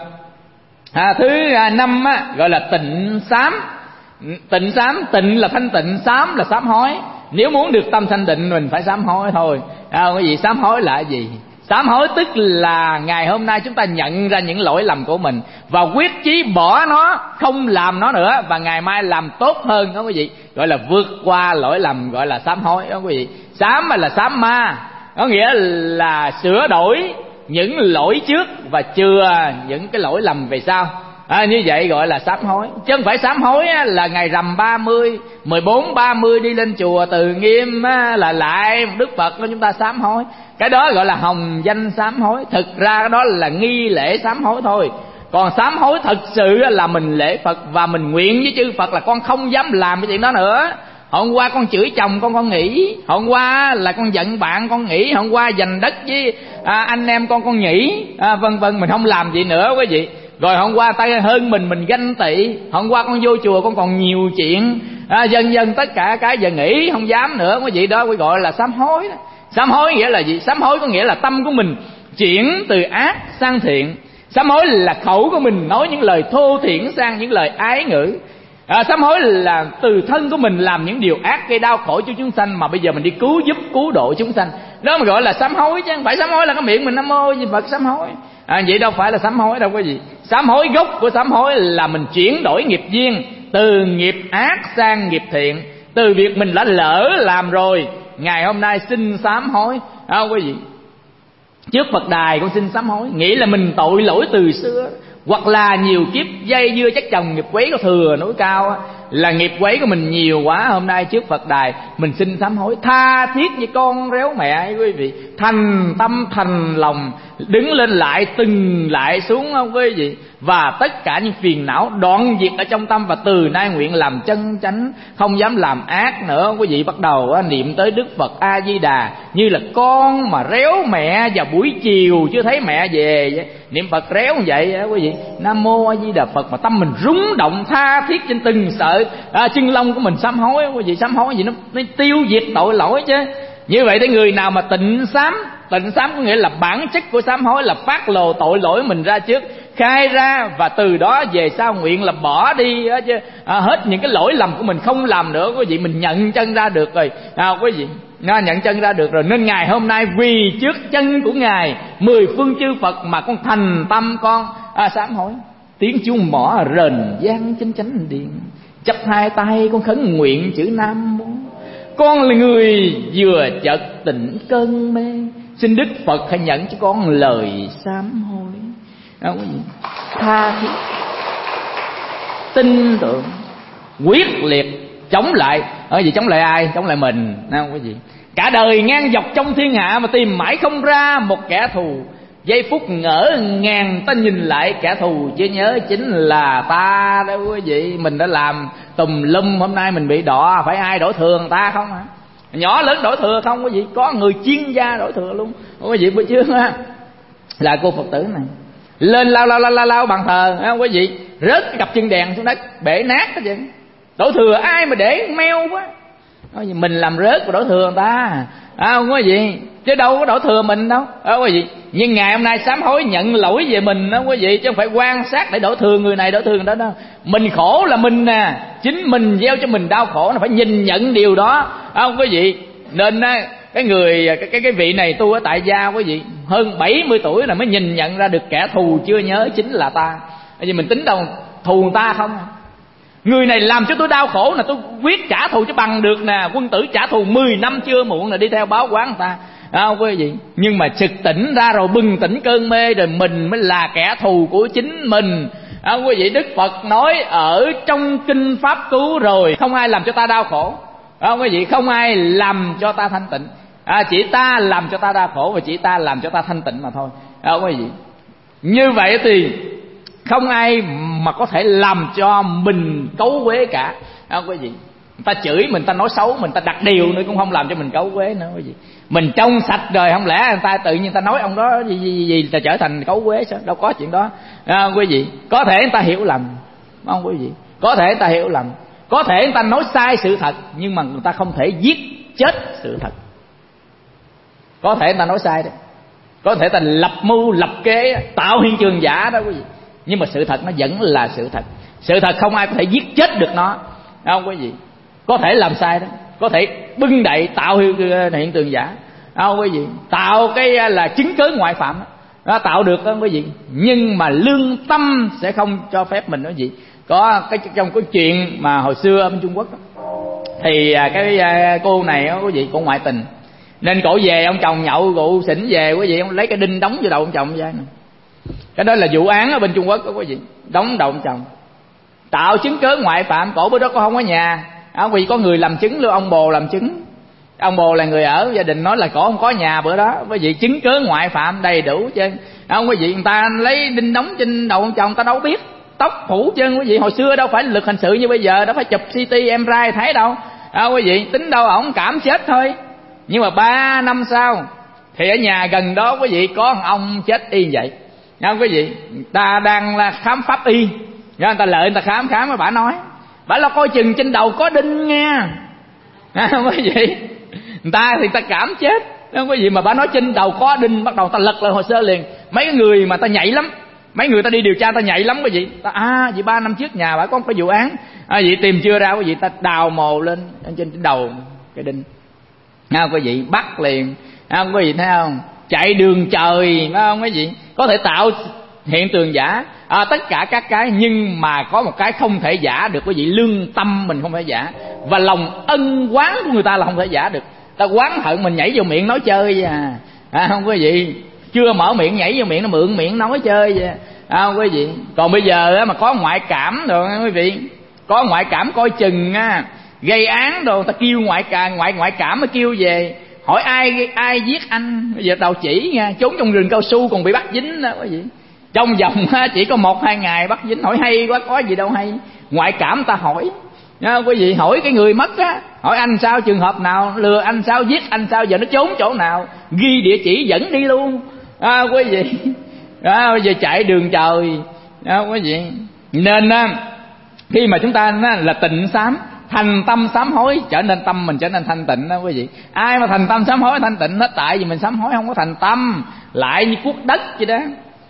thứ 5 gọi là tịnh sám. Tịnh sám, tịnh là thanh tịnh, sám là sám hối. Nếu muốn được tâm thanh tịnh mình phải sám hối thôi. Quý vị, sám hối là gì? Sám hối tức là ngày hôm nay chúng ta nhận ra những lỗi lầm của mình và quyết chí bỏ nó, không làm nó nữa, và ngày mai làm tốt hơn đó quý vị. Gọi là vượt qua lỗi lầm, gọi là sám hối đó quý vị. Sám là sám ma, có nghĩa là sửa đổi những lỗi trước và chừa những cái lỗi lầm về sau. Như vậy gọi là sám hối. Chứ không phải sám hối là ngày rằm 30, 14, 30 đi lên chùa Từ Nghiêm là lại Đức Phật đó chúng ta sám hối. Cái đó gọi là hồng danh sám hối. Thực ra cái đó là nghi lễ sám hối thôi. Còn sám hối thật sự là mình lễ Phật và mình nguyện với chư Phật là con không dám làm cái chuyện đó nữa. Hôm qua con chửi chồng con nghỉ, hôm qua là con giận bạn con nghỉ, hôm qua giành đất với anh em con nghỉ, vân vân, mình không làm gì nữa quý vị. Rồi hôm qua ta hơn mình ganh tị, hôm qua con vô chùa con còn nhiều chuyện, dần dần tất cả cái giờ nghỉ không dám nữa quý vị. Đó gọi là sám hối đó. Sám hối nghĩa là gì? Sám hối có nghĩa là tâm của mình chuyển từ ác sang thiện. Sám hối là khẩu của mình nói những lời thô thiển sang những lời ái ngữ. Sám hối là từ thân của mình làm những điều ác gây đau khổ cho chúng sanh, mà bây giờ mình đi giúp cứu độ chúng sanh. Đó mà gọi là sám hối, chứ không phải sám hối là cái miệng mình Nam Mô Di Phật sám hối. Vậy đâu phải là sám hối đâu quý vị. Sám hối gốc của sám hối là mình chuyển đổi nghiệp duyên từ nghiệp ác sang nghiệp thiện. Từ việc mình đã lỡ làm rồi, ngày hôm nay xin sám hối, quý vị. Trước Phật đài con xin sám hối, nghĩ là mình tội lỗi từ xưa, hoặc là nhiều kiếp dây dưa chắc chồng nghiệp quấy có thừa núi cao, là nghiệp quấy của mình nhiều quá. Hôm nay trước Phật đài mình xin sám hối tha thiết như con réo mẹ quý vị, thành tâm thành lòng đứng lên lại từng lại xuống quý vị. Và tất cả những phiền não đoạn diệt ở trong tâm, và từ nay nguyện làm chân chánh, không dám làm ác nữa quý vị. Bắt đầu niệm tới Đức Phật A Di Đà như là con mà réo mẹ vào buổi chiều chưa thấy mẹ về vậy. Niệm Phật réo như vậy quý vị, Nam Mô A Di Đà Phật, mà tâm mình rúng động tha thiết trên từng sợi chân lông của mình sám hối quý vị. Sám hối gì nó tiêu diệt tội lỗi chứ. Như vậy thì người nào mà tịnh sám có nghĩa là bản chất của sám hối là phát lộ tội lỗi mình ra trước, khai ra, và từ đó về sau nguyện là bỏ đi hết những cái lỗi lầm của mình, không làm nữa quý vị. Mình nhận chân ra được rồi quý vị, nhận chân ra được rồi, nên ngày hôm nay vì trước chân của Ngài 10 phương chư Phật mà con thành tâm con sám hối. Tiếng chuông mõ rền vang trên chánh điện, chắp hai tay con khấn nguyện chữ Nam Mô. Con là người vừa chợt tỉnh cơn mê, xin Đức Phật hãy nhận cho con lời sám hối. Tha thiết, tin tưởng, quyết liệt, chống lại. Gì chống lại ai? Chống lại mình, không có gì. Cả đời ngang dọc trong thiên hạ mà tìm mãi không ra một kẻ thù. Giây phút ngỡ ngàng ta nhìn lại, kẻ thù chỉ nhớ chính là ta đó quý vị. Mình đã làm tùm lum, hôm nay mình bị đọa, phải ai đổ thừa người ta không hả? Nhỏ lớn đổ thừa không quý vị? Có người chuyên gia đổ thừa luôn quý vị. Bữa trước là cô Phật tử này lên lao bàn thờ quý vị, rớt cái cặp chân đèn xuống đất, bể nát hết vậy. Đổ thừa ai mà để meo quá. Mình làm rớt và đổ thừa người ta không có gì, chứ đâu có đổ thừa mình đâu quý vị. Nhưng ngày hôm nay sám hối nhận lỗi về mình đó quý vị, chứ không phải quan sát để đổ thừa người này đổ thừa người đó đâu. Mình khổ là mình nè, chính mình gieo cho mình đau khổ, nó phải nhìn nhận điều đó không quý vị. Nên cái vị này tu ở tại gia quý vị, hơn 70 tuổi là mới nhìn nhận ra được kẻ thù chưa nhớ chính là ta. Bởi vì mình tính đâu thù người ta không, người này làm cho tôi đau khổ là tôi quyết trả thù cho bằng được nè. Quân tử trả thù 10 năm chưa muộn là đi theo báo quán người ta không quý vị. Nhưng mà sực tỉnh ra rồi, bừng tỉnh cơn mê rồi, mình mới là kẻ thù của chính mình không quý vị. Đức Phật nói ở trong kinh Pháp Cú rồi, không ai làm cho ta đau khổ không quý vị, không ai làm cho ta thanh tịnh, chỉ ta làm cho ta đau khổ và chỉ ta làm cho ta thanh tịnh mà thôi không quý vị. Như vậy thì không ai mà có thể làm cho mình cấu quế cả không quý vị. Người ta chửi mình, ta nói xấu mình, ta đặt điều nữa cũng không làm cho mình cấu quế nữa quý vị. Mình trong sạch rồi, không lẽ người ta tự nhiên ta nói ông đó gì ta trở thành cấu quế sao? Đâu có chuyện đó quý vị. Có thể người ta hiểu lầm không quý vị, có thể người ta hiểu lầm, có thể người ta nói sai sự thật, nhưng mà người ta không thể giết chết sự thật. Có thể người ta nói sai đấy, có thể ta lập mưu lập kế tạo hiện trường giả đó quý vị, nhưng mà sự thật nó vẫn là sự thật. Sự thật không ai có thể giết chết được nó không quý vị. Có thể làm sai đó, có thể bưng đậy tạo hiện tượng giả không quý vị, tạo cái là chứng cớ ngoại phạm đó, nó tạo được đó quý vị. Nhưng mà lương tâm sẽ không cho phép mình đó quý vị. Có cái trong cái chuyện mà hồi xưa ở bên Trung Quốc đó, thì cái cô này đó quý vị, cô ngoại tình, nên cổ về ông chồng nhậu rượu xỉn về quý vị, ông lấy cái đinh đóng vô đầu ông chồng vậy nè. Cái đó là vụ án ở bên Trung Quốc đó quý vị, đóng đầu ông chồng, tạo chứng cớ ngoại phạm. Cổ bữa đó có không có nhà vì có người làm chứng luôn, ông bồ làm chứng. Ông bồ là người ở gia đình, nói là cổ không có nhà bữa đó quý vị, chứng cớ ngoại phạm đầy đủ chứ không quý vị. Người ta lấy đinh đóng trên đầu ông chồng, người ta đâu biết, tóc phủ chân quý vị. Hồi xưa đâu phải lực hành sự như bây giờ, đâu phải chụp CT MRI thấy đâu quý vị. Tính đâu ổng cảm chết thôi. Nhưng mà 3 năm sau thì ở nhà gần đó quý vị có ông chết y vậy quý vị. Người ta đang là khám pháp y, người ta lợi người ta khám mà bả nói, bả lo coi chừng trên đầu có đinh nha quý vị. Người ta thì ta cảm chết quý vị, mà bả nói trên đầu có đinh, bắt đầu ta lật lại hồ sơ liền. Mấy người mà ta nhạy lắm, mấy người ta đi điều tra ta nhạy lắm quý vị. Vì 3 năm trước nhà bả có một cái vụ án vậy tìm chưa ra quý vị, ta đào mồ lên trên đầu cái đinh quý vị, bắt liền quý vị, thấy không? Chạy đường trời phải không quý vị. Có thể tạo hiện tượng giả tất cả các cái, nhưng mà có một cái không thể giả được quý vị, lương tâm mình không thể giả, và lòng ân oán của người ta là không thể giả được. Ta oán hận mình nhảy vô miệng nói chơi không quý vị, chưa mở miệng nhảy vô miệng nó mượn miệng nói chơi vậy không quý vị. Còn bây giờ mà có ngoại cảm rồi quý vị, có ngoại cảm coi chừng gây án đồ, ta kêu ngoại cảm mới kêu về, hỏi ai giết anh, bây giờ tao chỉ nha, trốn trong rừng cao su còn bị bắt dính đó quý vị. Trong vòng chỉ có 1-2 ngày bắt dính, hỏi hay quá, có gì đâu hay. Ngoại cảm ta hỏi quý vị, hỏi cái người mất á, hỏi anh sao, trường hợp nào lừa anh sao, giết anh sao, giờ nó trốn chỗ nào, ghi địa chỉ dẫn đi luôn quý vị. Bây giờ chạy đường trời quý vị. Nên khi mà chúng ta là tịnh sám, thành tâm sám hối, trở nên tâm mình trở nên thanh tịnh đó quý vị. Ai mà thành tâm sám hối thanh tịnh hết, tại vì mình sám hối không có thành tâm, lại như cuốc đất vậy đó.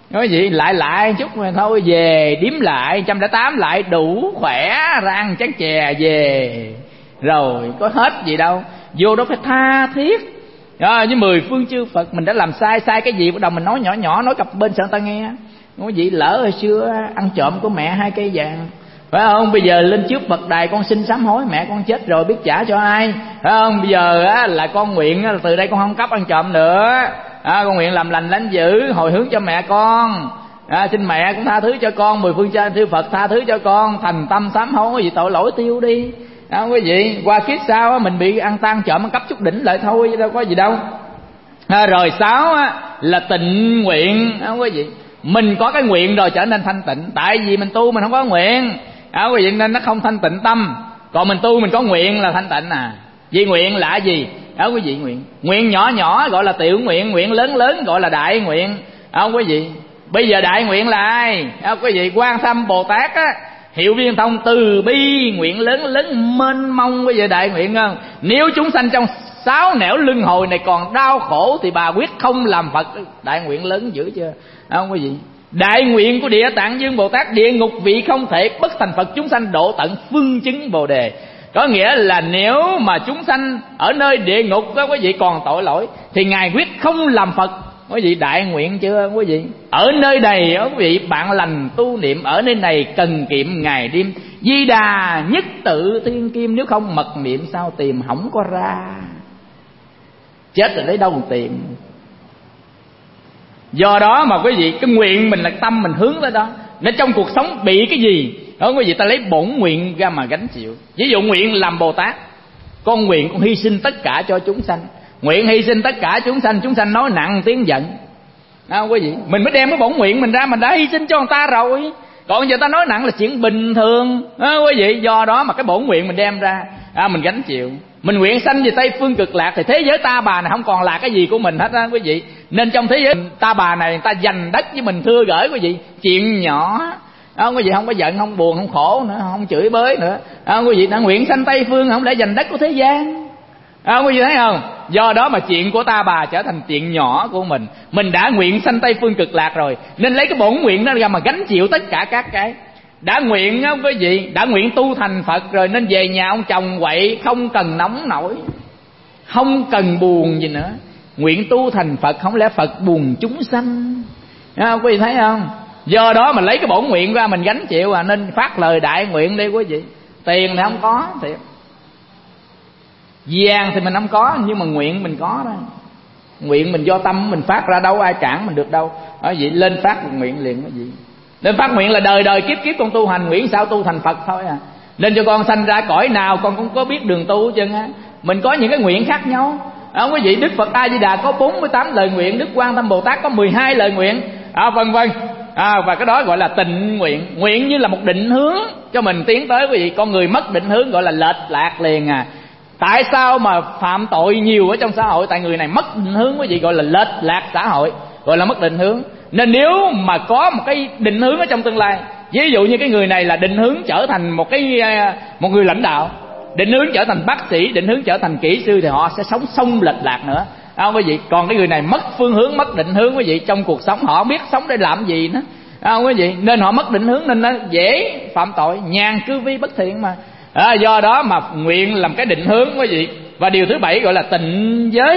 Nói gì lại chút mà thôi, về điếm lại 108 lại đủ khỏe, ra ăn chén chè về rồi, có hết gì đâu. Vô đó phải tha thiết. Với 10 phương chư Phật mình đã làm sai cái gì, bắt đầu mình nói nhỏ nói cặp bên sợ người ta nghe. Nói gì lỡ hồi xưa ăn trộm của mẹ 2 cây vàng, phải không? Bây giờ lên trước Phật đài con xin sám hối, mẹ con chết rồi biết trả cho ai, phải không? Bây giờ là con nguyện từ đây con không cắp ăn trộm nữa, con nguyện làm lành lánh dữ, hồi hướng cho mẹ con, xin mẹ cũng tha thứ cho con, 10 phương chư Phật tha thứ cho con, thành tâm sám hối, vì tội lỗi tiêu đi. Quý vị, qua kiếp sau mình bị ăn tan trộm ăn cắp chút đỉnh lại thôi, đâu có gì đâu. Rồi 6 là tịnh nguyện. Quý vị, mình có cái nguyện rồi trở nên thanh tịnh. Tại vì mình tu mình không có nguyện, quý vị, nên nó không thanh tịnh tâm. Còn mình tu mình có nguyện là thanh tịnh. Vì nguyện là gì? Quý vị, nguyện nhỏ nhỏ gọi là tiểu nguyện, nguyện lớn lớn gọi là đại nguyện. Quý vị, bây giờ đại nguyện là ai? Quý vị, Quan Tham Bồ Tát Hiệu Viên Thông từ bi, nguyện lớn lớn mênh mông. Bây giờ đại nguyện không? Nếu chúng sanh trong 6 nẻo luân hồi này còn đau khổ thì bà quyết không làm Phật. Đại nguyện lớn dữ chưa? Quý vị, đại nguyện của Địa Tạng Dương Bồ Tát: địa ngục vị không thể bất thành Phật, chúng sanh độ tận phương chứng Bồ Đề. Có nghĩa là nếu mà chúng sanh ở nơi địa ngục đó quý vị còn tội lỗi thì Ngài quyết không làm Phật. Quý vị, đại nguyện chưa quý vị? Ở nơi này quý vị bạn lành tu niệm, ở nơi này cần kiệm ngày đêm, Di Đà nhất tự thiên kim, nếu không mật niệm sao tìm hỏng có ra. Chết rồi lấy đâu mà tìm. Do đó mà quý vị, cái nguyện mình là tâm mình hướng tới đó. Nên trong cuộc sống bị cái gì đó quý vị, ta lấy bổn nguyện ra mà gánh chịu. Ví dụ nguyện làm Bồ Tát, con nguyện con hy sinh tất cả cho chúng sanh. Nguyện hy sinh tất cả chúng sanh nói nặng tiếng giận. Quý vị, mình mới đem cái bổn nguyện mình ra, mình đã hy sinh cho người ta rồi. Còn giờ ta nói nặng là chuyện bình thường. Quý vị, do đó mà cái bổn nguyện mình đem ra, mình gánh chịu. Mình nguyện sanh về Tây Phương Cực Lạc thì thế giới ta bà này không còn là cái gì của mình hết á quý vị. Nên trong thế giới ta bà này người ta dành đất với mình thưa gửi quý vị, chuyện nhỏ. Quý vị, không có giận, không buồn, không khổ nữa, không chửi bới nữa. Quý vị, đã nguyện sanh Tây Phương không để dành đất của thế gian. Quý vị thấy không? Do đó mà chuyện của ta bà trở thành chuyện nhỏ của mình. Mình đã nguyện sanh Tây Phương Cực Lạc rồi, nên lấy cái bổn nguyện đó ra mà gánh chịu tất cả các cái. Đã nguyện á quý vị, đã nguyện tu thành Phật rồi, nên về nhà ông chồng quậy không cần nóng nổi, không cần buồn gì nữa. Nguyện tu thành Phật, không lẽ Phật buồn chúng sanh. Quý vị thấy không? Do đó mình lấy cái bổn nguyện ra mình gánh chịu, nên phát lời đại nguyện đi quý vị. Tiền thì không có thiệt, vàng thì mình không có, nhưng mà nguyện mình có đó. Nguyện mình do tâm mình phát ra, đâu ai cản mình được đâu. Vậy lên phát một nguyện liền quý vị. Nên phát nguyện là đời đời kiếp kiếp con tu hành, nguyện sao tu thành Phật thôi Nên cho con sanh ra cõi nào con cũng có biết đường tu chứ mình có những cái nguyện khác nhau. Quý vị, Đức Phật A Di Đà có 48 lời nguyện, Đức Quan Tâm Bồ Tát có 12 lời nguyện, vân vân. Và cái đó gọi là tịnh nguyện. Nguyện như là một định hướng cho mình tiến tới quý vị. Con người mất định hướng gọi là lệch lạc liền Tại sao mà phạm tội nhiều ở trong xã hội? Tại người này mất định hướng quý vị, gọi là lệch lạc xã hội, gọi là mất định hướng. Nên nếu mà có một cái định hướng ở trong tương lai, ví dụ như cái người này là định hướng trở thành một người lãnh đạo, định hướng trở thành bác sĩ, định hướng trở thành kỹ sư, thì họ sẽ sống xong lệch lạc nữa. Quý vị, còn cái người này mất phương hướng, mất định hướng quý vị, trong cuộc sống họ biết sống để làm gì nữa. Quý vị, nên họ mất định hướng nên nó dễ phạm tội, nhàn cư vi bất thiện mà. Do đó mà nguyện làm cái định hướng quý vị. Và điều thứ 7 gọi là tịnh giới.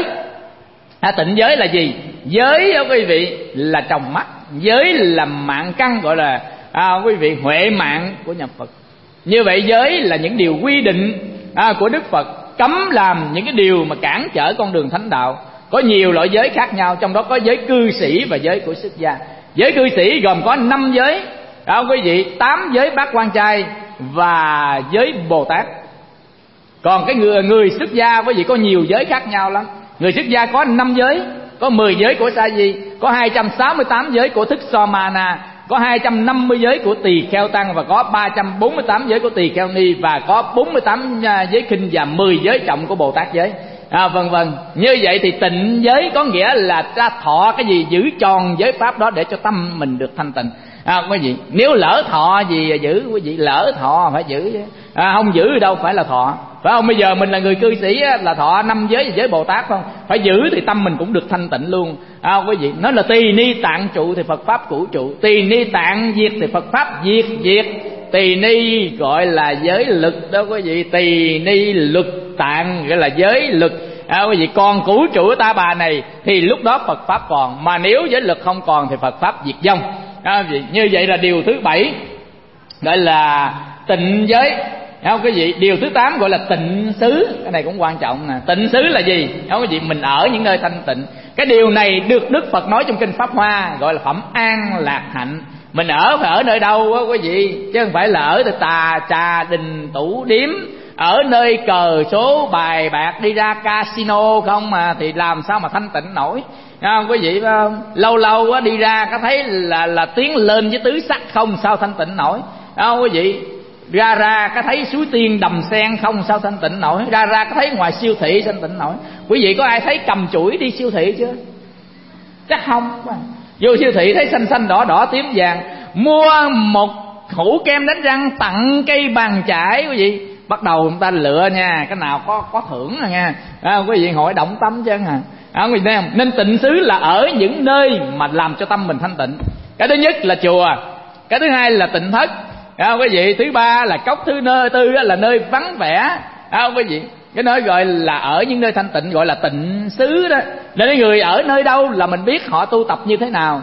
Tịnh giới là gì? Giới đó quý vị là tròng mắt, giới là mạng căn, gọi là quý vị huệ mạng của nhà Phật. Như vậy giới là những điều quy định của Đức Phật, cấm làm những cái điều mà cản trở con đường thánh đạo. Có nhiều loại giới khác nhau, trong đó có giới cư sĩ và giới của xuất gia. Giới cư sĩ gồm có 5 giới quý vị, 8 giới bát quan trai và giới Bồ Tát. Còn cái người xuất gia quý vị có nhiều giới khác nhau lắm. Người xuất gia có 5 giới, có 10 giới của Sa Di, có 268 giới của Thức So Ma Na, có 250 giới của Tỳ Kheo Tăng, và có 348 giới của Tỳ Kheo Ni, và có 48 giới kinh và 10 giới trọng của Bồ Tát giới, vân vân. Như vậy thì tịnh giới có nghĩa là ta thọ cái gì, giữ tròn giới pháp đó để cho tâm mình được thanh tịnh. Quý vị, nếu lỡ thọ gì giữ quý vị, lỡ thọ phải giữ chứ, không giữ đâu phải là thọ. phải không? Bây giờ mình là người cư sĩ á, là thọ 5 giới và giới Bồ Tát không? Phải giữ thì tâm mình cũng được thanh tịnh luôn. Quý vị, nó là tỳ ni tạng trụ thì Phật pháp cũ trụ, tỳ ni tạng diệt thì Phật pháp diệt diệt. Tỳ ni gọi là giới lực đó quý vị, tỳ ni luật tạng gọi là giới lực. Quý vị, còn cũ trụ ta bà này thì lúc đó Phật pháp còn, mà nếu giới lực không còn thì Phật pháp diệt vong. Như vậy là điều thứ 7 gọi là tịnh giới. Quý vị, điều thứ 8 gọi là tịnh xứ. Cái này cũng quan trọng nè. Tịnh xứ là gì? Quý vị, mình ở những nơi thanh tịnh. Cái điều này được Đức Phật nói trong kinh Pháp Hoa, gọi là phẩm an lạc hạnh. Mình phải ở nơi đâu á quý vị, chứ không phải là ở tà trà đình tủ điếm, ở nơi cờ số bài bạc, đi ra casino không mà thì làm sao mà thanh tịnh nổi. Quý vị phải không? Lâu lâu á đi ra có thấy là tiến lên với tứ sắc không sao thanh tịnh nổi. Quý vị, ra có thấy suối tiên đầm sen không sao thanh tịnh nổi. Ra có thấy ngoài siêu thị thanh tịnh nổi. Quý vị có ai thấy cầm chuỗi đi siêu thị chưa? Chắc không. Vô siêu thị thấy xanh xanh đỏ đỏ tím vàng, mua một hũ kem đánh răng tặng cây bàn chải. Quý vị, bắt đầu người ta lựa nha, cái nào có thưởng rồi nha. Quý vị hỏi động tâm chứ hả? Quý vị thấy không? Nên tịnh xứ là ở những nơi mà làm cho tâm mình thanh tịnh. Cái thứ nhất là chùa, cái thứ hai là tịnh thất, quý vị, thứ ba là cốc, thứ tư là nơi vắng vẻ. Quý vị, cái nơi gọi là ở những nơi thanh tịnh gọi là tịnh xứ đó. Nên người ở nơi đâu là mình biết họ tu tập như thế nào.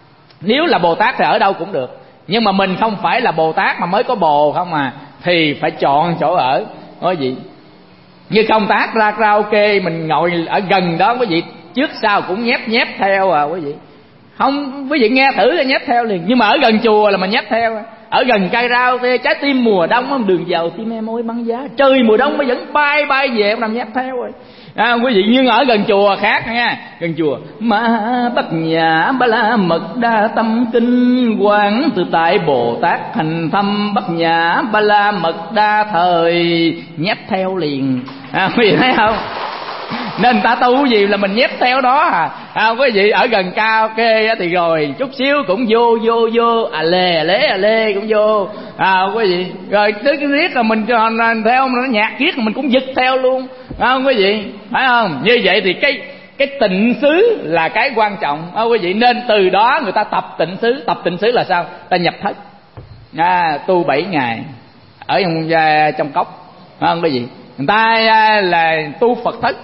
Nếu là Bồ Tát thì ở đâu cũng được, nhưng mà mình không phải là Bồ Tát mà mới có bồ không thì phải chọn chỗ ở. Quý vị, như công tác ra karaoke mình ngồi ở gần đó, quý vị, trước sau cũng nhép theo quý vị. Không, quý vị nghe thử là nhép theo liền. Nhưng mà ở gần chùa là mình nhép theo. Ở gần karaoke, trái tim mùa đông đường giàu tim em ơi băng giá, trời mùa đông mới vẫn bay về em làm nhép theo rồi. Quý vị, nhưng ở gần chùa khác nha. Gần chùa Ma Bát Nhã Ba La Mật Đa Tâm Kinh, quán tự tại Bồ Tát hành thâm Bát Nhã Ba La Mật Đa thời, nhép theo liền. Quý vị thấy không? Nên ta tu gì là mình nhép theo đó quý vị, ở gần karaoke thì rồi chút xíu cũng vô lê cũng vô. Quý vị, rồi tới cái riết là mình theo nó nhạc riết mình cũng giật theo luôn. Quý vị, phải không? Như vậy thì cái tịnh xứ là cái quan trọng. Quý vị, nên từ đó người ta tập tịnh xứ. Tập tịnh xứ là sao? Ta nhập thất, tu 7 ngày ở trong cốc. Quý vị, người ta là tu Phật thất,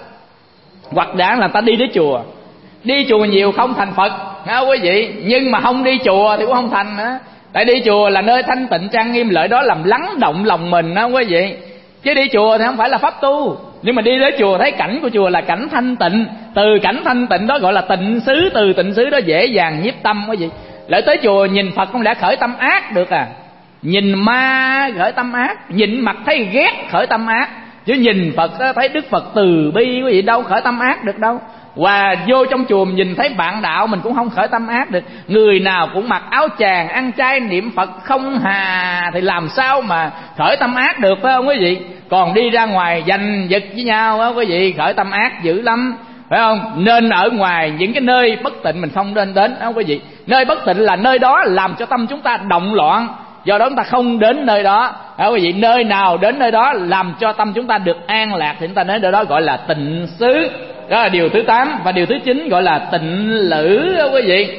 hoặc đã là ta đi đến chùa. Đi chùa nhiều không thành Phật quý vị, nhưng mà không đi chùa thì cũng không thành nữa. Tại đi chùa là nơi thanh tịnh trang nghiêm, lợi đó làm lắng động lòng mình quý vị. Chứ đi chùa thì không phải là pháp tu. Nhưng mà đi đến chùa thấy cảnh của chùa là cảnh thanh tịnh, từ cảnh thanh tịnh đó gọi là tịnh xứ, từ tịnh xứ đó dễ dàng nhiếp tâm quý vị. Lại tới chùa nhìn Phật không lẽ khởi tâm ác được nhìn ma khởi tâm ác, nhìn mặt thấy ghét khởi tâm ác. Chứ nhìn Phật đó, thấy Đức Phật từ bi quý vị, đâu khởi tâm ác được đâu. Và vô trong chùa mình nhìn thấy bạn đạo mình cũng không khởi tâm ác được. Người nào cũng mặc áo chàng, ăn chay niệm Phật không hà thì làm sao mà khởi tâm ác được, phải không quý vị? Còn đi ra ngoài giành giật với nhau quý vị, khởi tâm ác dữ lắm, phải không? Nên ở ngoài những cái nơi bất tịnh mình không nên đến quý vị. Nơi bất tịnh là nơi đó làm cho tâm chúng ta động loạn, do đó chúng ta không đến nơi đó. Quý vị, nơi nào đến nơi đó làm cho tâm chúng ta được an lạc thì chúng ta đến nơi đó, gọi là tịnh xứ. Đó là điều thứ 8. Và điều thứ 9 gọi là tịnh lữ đó quý vị.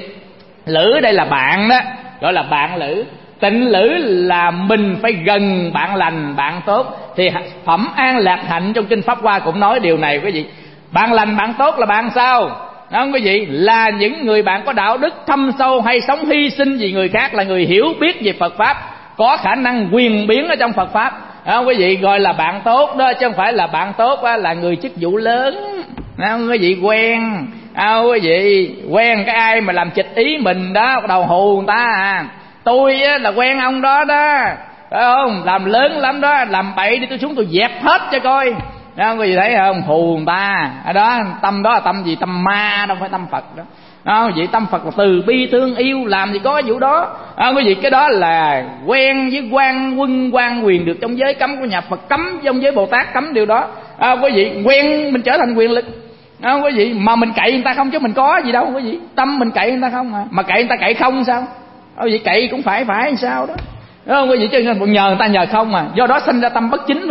Lữ đây là bạn đó, gọi là bạn lữ. Tịnh lữ là mình phải gần bạn lành, bạn tốt. Thì phẩm an lạc hạnh trong kinh Pháp Hoa cũng nói điều này quý vị. Bạn lành, bạn tốt là bạn sao? Đó quý vị, là những người bạn có đạo đức thâm sâu, hay sống hy sinh vì người khác, là người hiểu biết về Phật Pháp, có khả năng quyền biến ở trong Phật Pháp. Đó quý vị, gọi là bạn tốt đó, chứ không phải là bạn tốt là người chức vụ lớn. Đó quý vị, quen quý vị, quen cái ai mà làm chịch ý mình đó, bắt đầu hù người ta tôi là quen ông đó đó, phải không? Làm lớn lắm đó, làm bậy đi tôi xuống tôi dẹp hết cho coi. Đó quý vị thấy không? Hù người ta đó. Tâm đó là tâm gì? Tâm ma, đâu phải tâm Phật đó. Đó quý vị, tâm Phật là từ bi thương yêu, làm gì có vụ đó. Quý vị, cái đó là quen với quan quân quan quyền được trong giới cấm của nhà Phật, cấm trong giới Bồ Tát cấm điều đó. Quý vị, quen mình trở thành quyền lực. Quý vị, mà mình cậy người ta không chứ mình có gì đâu quý vị. Tâm mình cậy người ta không mà cậy người ta cậy không sao? Quý vị, cậy cũng phải sao đó. Đúng không quý vị? Chứ nhờ người ta nhờ không do đó sinh ra tâm bất chính, phải không?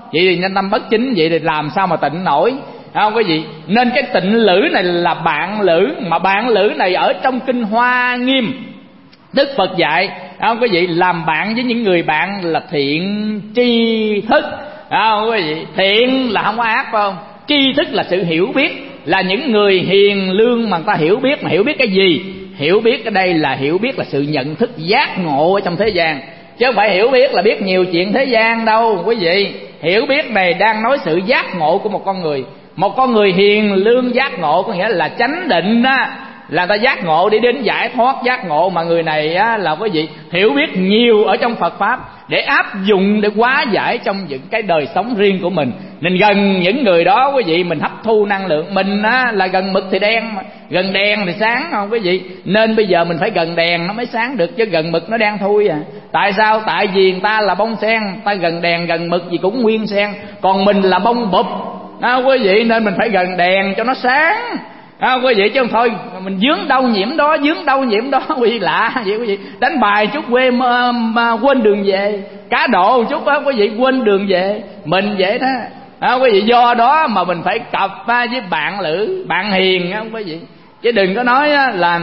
vậy thì nhân tâm bất chính, vậy thì làm sao mà tịnh nổi, không quý vị? Nên cái tịnh lữ này là bạn lữ, mà bạn lữ này ở trong kinh Hoa Nghiêm Đức Phật dạy, không quý vị, làm bạn với những người bạn là thiện tri thức, không quý vị? Thiện là không có ác, phải không? Tri thức là sự hiểu biết, là những người hiền lương mà người ta hiểu biết. Mà hiểu biết cái gì? Hiểu biết ở đây là hiểu biết là sự nhận thức giác ngộ ở trong thế gian, chứ không phải hiểu biết là biết nhiều chuyện thế gian đâu quý vị. Hiểu biết này đang nói sự giác ngộ của một con người. Một con người hiền lương giác ngộ có nghĩa là chánh định đó, là ta giác ngộ đi đến giải thoát giác ngộ. Mà người này á, là quý vị hiểu biết nhiều ở trong Phật Pháp để áp dụng, để hóa giải trong những cái đời sống riêng của mình. Nên gần những người đó quý vị, mình hấp thu năng lượng. Mình á, là gần mực thì đen, gần đèn thì sáng, không quý vị? Nên bây giờ mình phải gần đèn nó mới sáng được, chứ gần mực nó đen thui à. Tại sao? Tại vì người ta là bông sen, ta gần đèn gần mực gì cũng nguyên sen, còn mình là bông bụp đó quý vị. Nên mình phải gần đèn cho nó sáng, quý vị, chứ không thôi mình dướng đâu nhiễm đó, dướng đâu nhiễm đó quý vị. Lạ vậy quý vị. Đánh bài chút quên quên đường về, cá độ chút đó quý vị, quên đường về. Mình vậy đó, quý vị. Do đó mà mình phải cặp với bạn lữ, bạn hiền không quý vị. Chứ đừng có nói là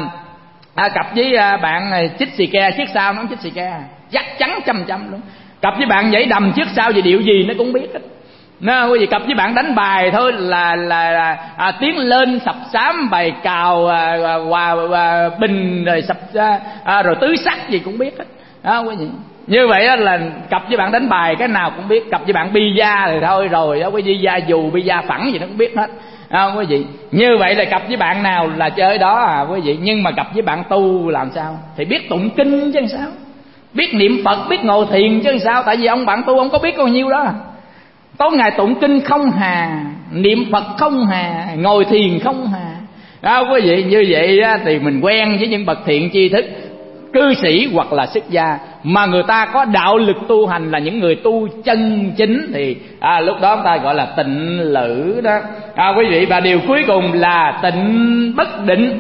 cặp với bạn này chích xì ke, trước sau nó chích xì ke, chắc chắn trăm luôn. Cặp với bạn nhảy đầm trước sau gì điệu gì nó cũng biết hết. Nó quý vị, cặp với bạn đánh bài thôi là tiến lên sập sám bài cào hòa bình rồi sập rồi tứ sắc gì cũng biết hết đó quý vị. Như vậy là cặp với bạn đánh bài cái nào cũng biết. Cặp với bạn bi-da thì thôi rồi đó quý vị, bi-da dù bi-da phẳng gì nó cũng biết hết quý vị. Như vậy là cặp với bạn nào là chơi đó quý vị. Nhưng mà cặp với bạn tu làm sao? Thì biết tụng kinh chứ sao, biết niệm Phật, biết ngồi thiền chứ sao. Tại vì ông bạn tu ông có biết bao nhiêu đó. Tối ngày tụng kinh không hà, niệm Phật không hà, ngồi thiền không hà đó quý vị. Như vậy thì mình quen với những bậc thiện tri thức, cư sĩ hoặc là xuất gia, mà người ta có đạo lực tu hành, là những người tu chân chính, thì lúc đó người ta gọi là tịnh lữ đó quý vị. Và điều cuối cùng là tịnh bất định.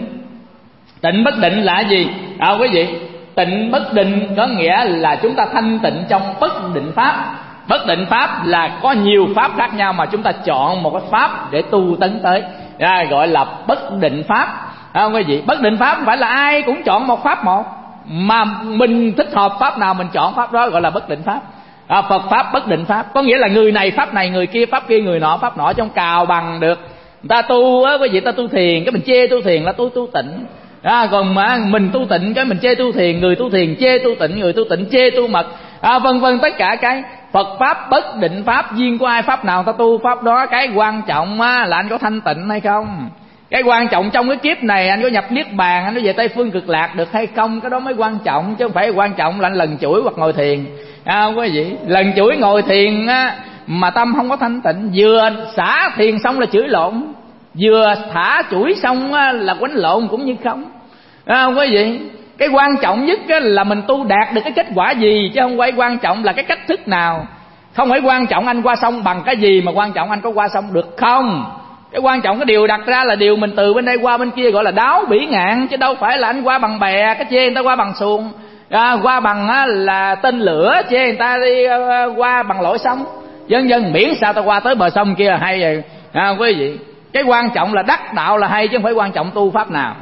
Tịnh bất định là gì quý vị? Tịnh bất định có nghĩa là chúng ta thanh tịnh trong bất định pháp. Bất định pháp là có nhiều pháp khác nhau, mà chúng ta chọn một cái pháp để tu tấn tới, gọi là bất định pháp quý vị. Bất định pháp không phải là ai cũng chọn một pháp một, mà mình thích hợp pháp nào mình chọn pháp đó, gọi là bất định pháp. Phật pháp bất định pháp có nghĩa là người này pháp này, người kia pháp kia, người nọ pháp nọ, trong cào bằng được. Người ta tu quý vị, ta tu thiền cái mình chê tu thiền là tu tịnh. Còn mà mình tu tịnh cái mình chê tu thiền, người tu thiền chê tu tịnh, người tu tịnh chê tu mật, vân vân. Tất cả cái Phật pháp bất định pháp, duyên của ai pháp nào ta tu pháp đó. Cái quan trọng là anh có thanh tịnh hay không. Cái quan trọng trong cái kiếp này anh có nhập niết bàn, anh có về Tây Phương Cực Lạc được hay không, cái đó mới quan trọng. Chứ không phải quan trọng là anh lần chuỗi hoặc ngồi thiền quý vị. Lần chuỗi ngồi thiền mà tâm không có thanh tịnh, vừa xả thiền xong là chửi lộn, vừa thả chuỗi xong là quánh lộn cũng như không quý vị. Cái quan trọng nhất là mình tu đạt được cái kết quả gì, chứ không phải quan trọng là cái cách thức nào. Không phải quan trọng anh qua sông bằng cái gì, mà quan trọng anh có qua sông được không. Cái quan trọng cái điều đặt ra là điều mình từ bên đây qua bên kia, gọi là đáo bỉ ngạn, chứ đâu phải là anh qua bằng bè, cái chê người ta qua bằng xuồng, qua bằng là tên lửa, chê người ta đi qua bằng lội sông, dân dân. Miễn sao ta qua tới bờ sông kia là hay rồi quý vị. Cái quan trọng là đắc đạo là hay, chứ không phải quan trọng tu pháp nào.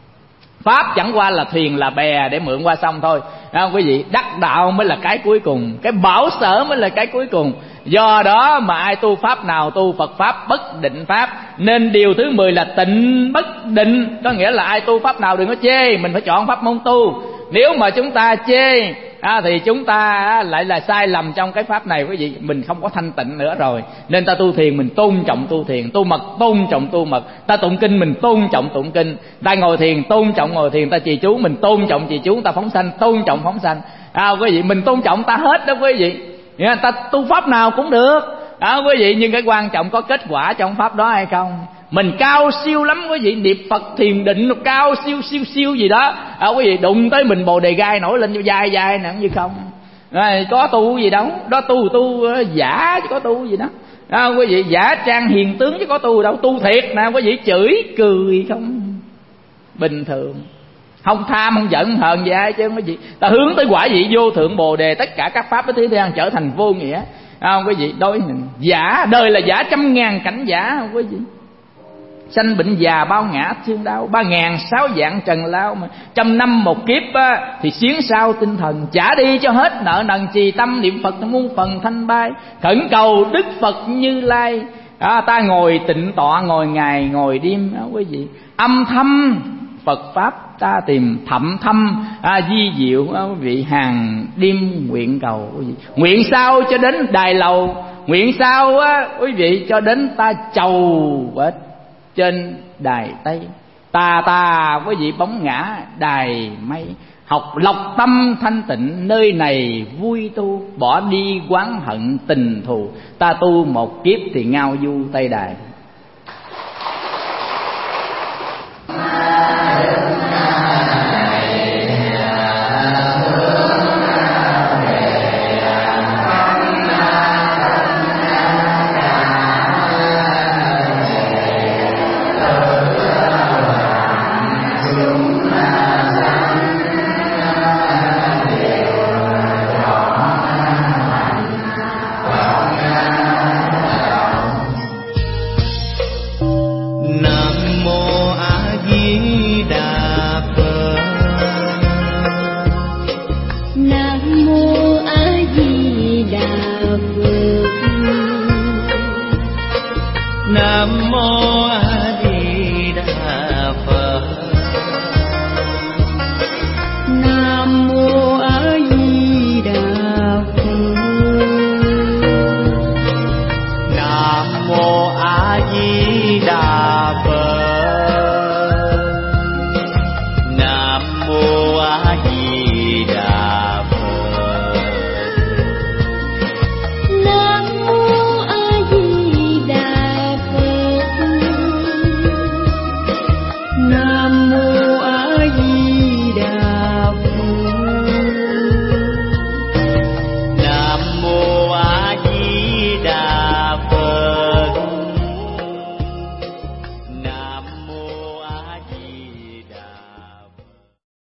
Pháp chẳng qua là thuyền là bè để mượn qua sông thôi quý vị. Đắc đạo mới là cái cuối cùng, cái bảo sở mới là cái cuối cùng. Do đó mà ai tu pháp nào tu Phật pháp bất định pháp. Nên điều thứ 10 là tịnh bất định, có nghĩa là ai tu pháp nào đừng có chê, mình phải chọn pháp môn tu. Nếu mà chúng ta chê thì chúng ta lại là sai lầm trong cái pháp này quý vị. Mình không có thanh tịnh nữa rồi. Nên ta tu thiền mình tôn trọng tu thiền, tu mật tôn trọng tu mật, ta tụng kinh mình tôn trọng tụng kinh, ta ngồi thiền tôn trọng ngồi thiền, ta trì chú mình tôn trọng trì chú, ta phóng sanh tôn trọng phóng sanh quý vị. Mình tôn trọng ta hết đó quý vị. Ta tu pháp nào cũng được quý vị, nhưng cái quan trọng có kết quả trong pháp đó hay không. Mình cao siêu lắm quý vị, niệm Phật thiền định cao siêu gì đó quý vị, đụng tới mình bồ đề gai nổi lên dai nè như không. Có tu gì đâu, đó tu giả chứ có tu gì đó quý vị. Giả trang hiền tướng chứ có tu đâu, tu thiệt nè quý vị, chửi cười không bình thường, không tham không giận không hờn gì ai chứ quý vị. Ta hướng tới quả vị vô thượng bồ đề, tất cả các pháp với thế gian trở thành vô nghĩa không quý vị? Đối giả đời là giả trăm ngàn cảnh giả không quý vị? Sanh bệnh già bao ngã thương đau, 3.600 dạng trần lao, mà trăm năm một kiếp á, thì xiến sao tinh thần, trả đi cho hết nợ nần, trì tâm niệm Phật muôn phần thanh bay, khẩn cầu Đức Phật Như Lai. Ta ngồi tịnh tọa, ngồi ngày ngồi đêm quý vị, âm thầm Phật pháp ta tìm, thậm thâm di diệu quý vị, hàng đêm nguyện cầu quý vị. Nguyện sao cho đến đài lầu, nguyện sao quý vị cho đến ta chầu ở trên đài Tây. Ta quý vị bóng ngã đài mây, học lộc tâm thanh tịnh, nơi này vui tu, bỏ đi oán hận tình thù, ta tu một kiếp thì ngao du Tây Đài. Nam mô A Di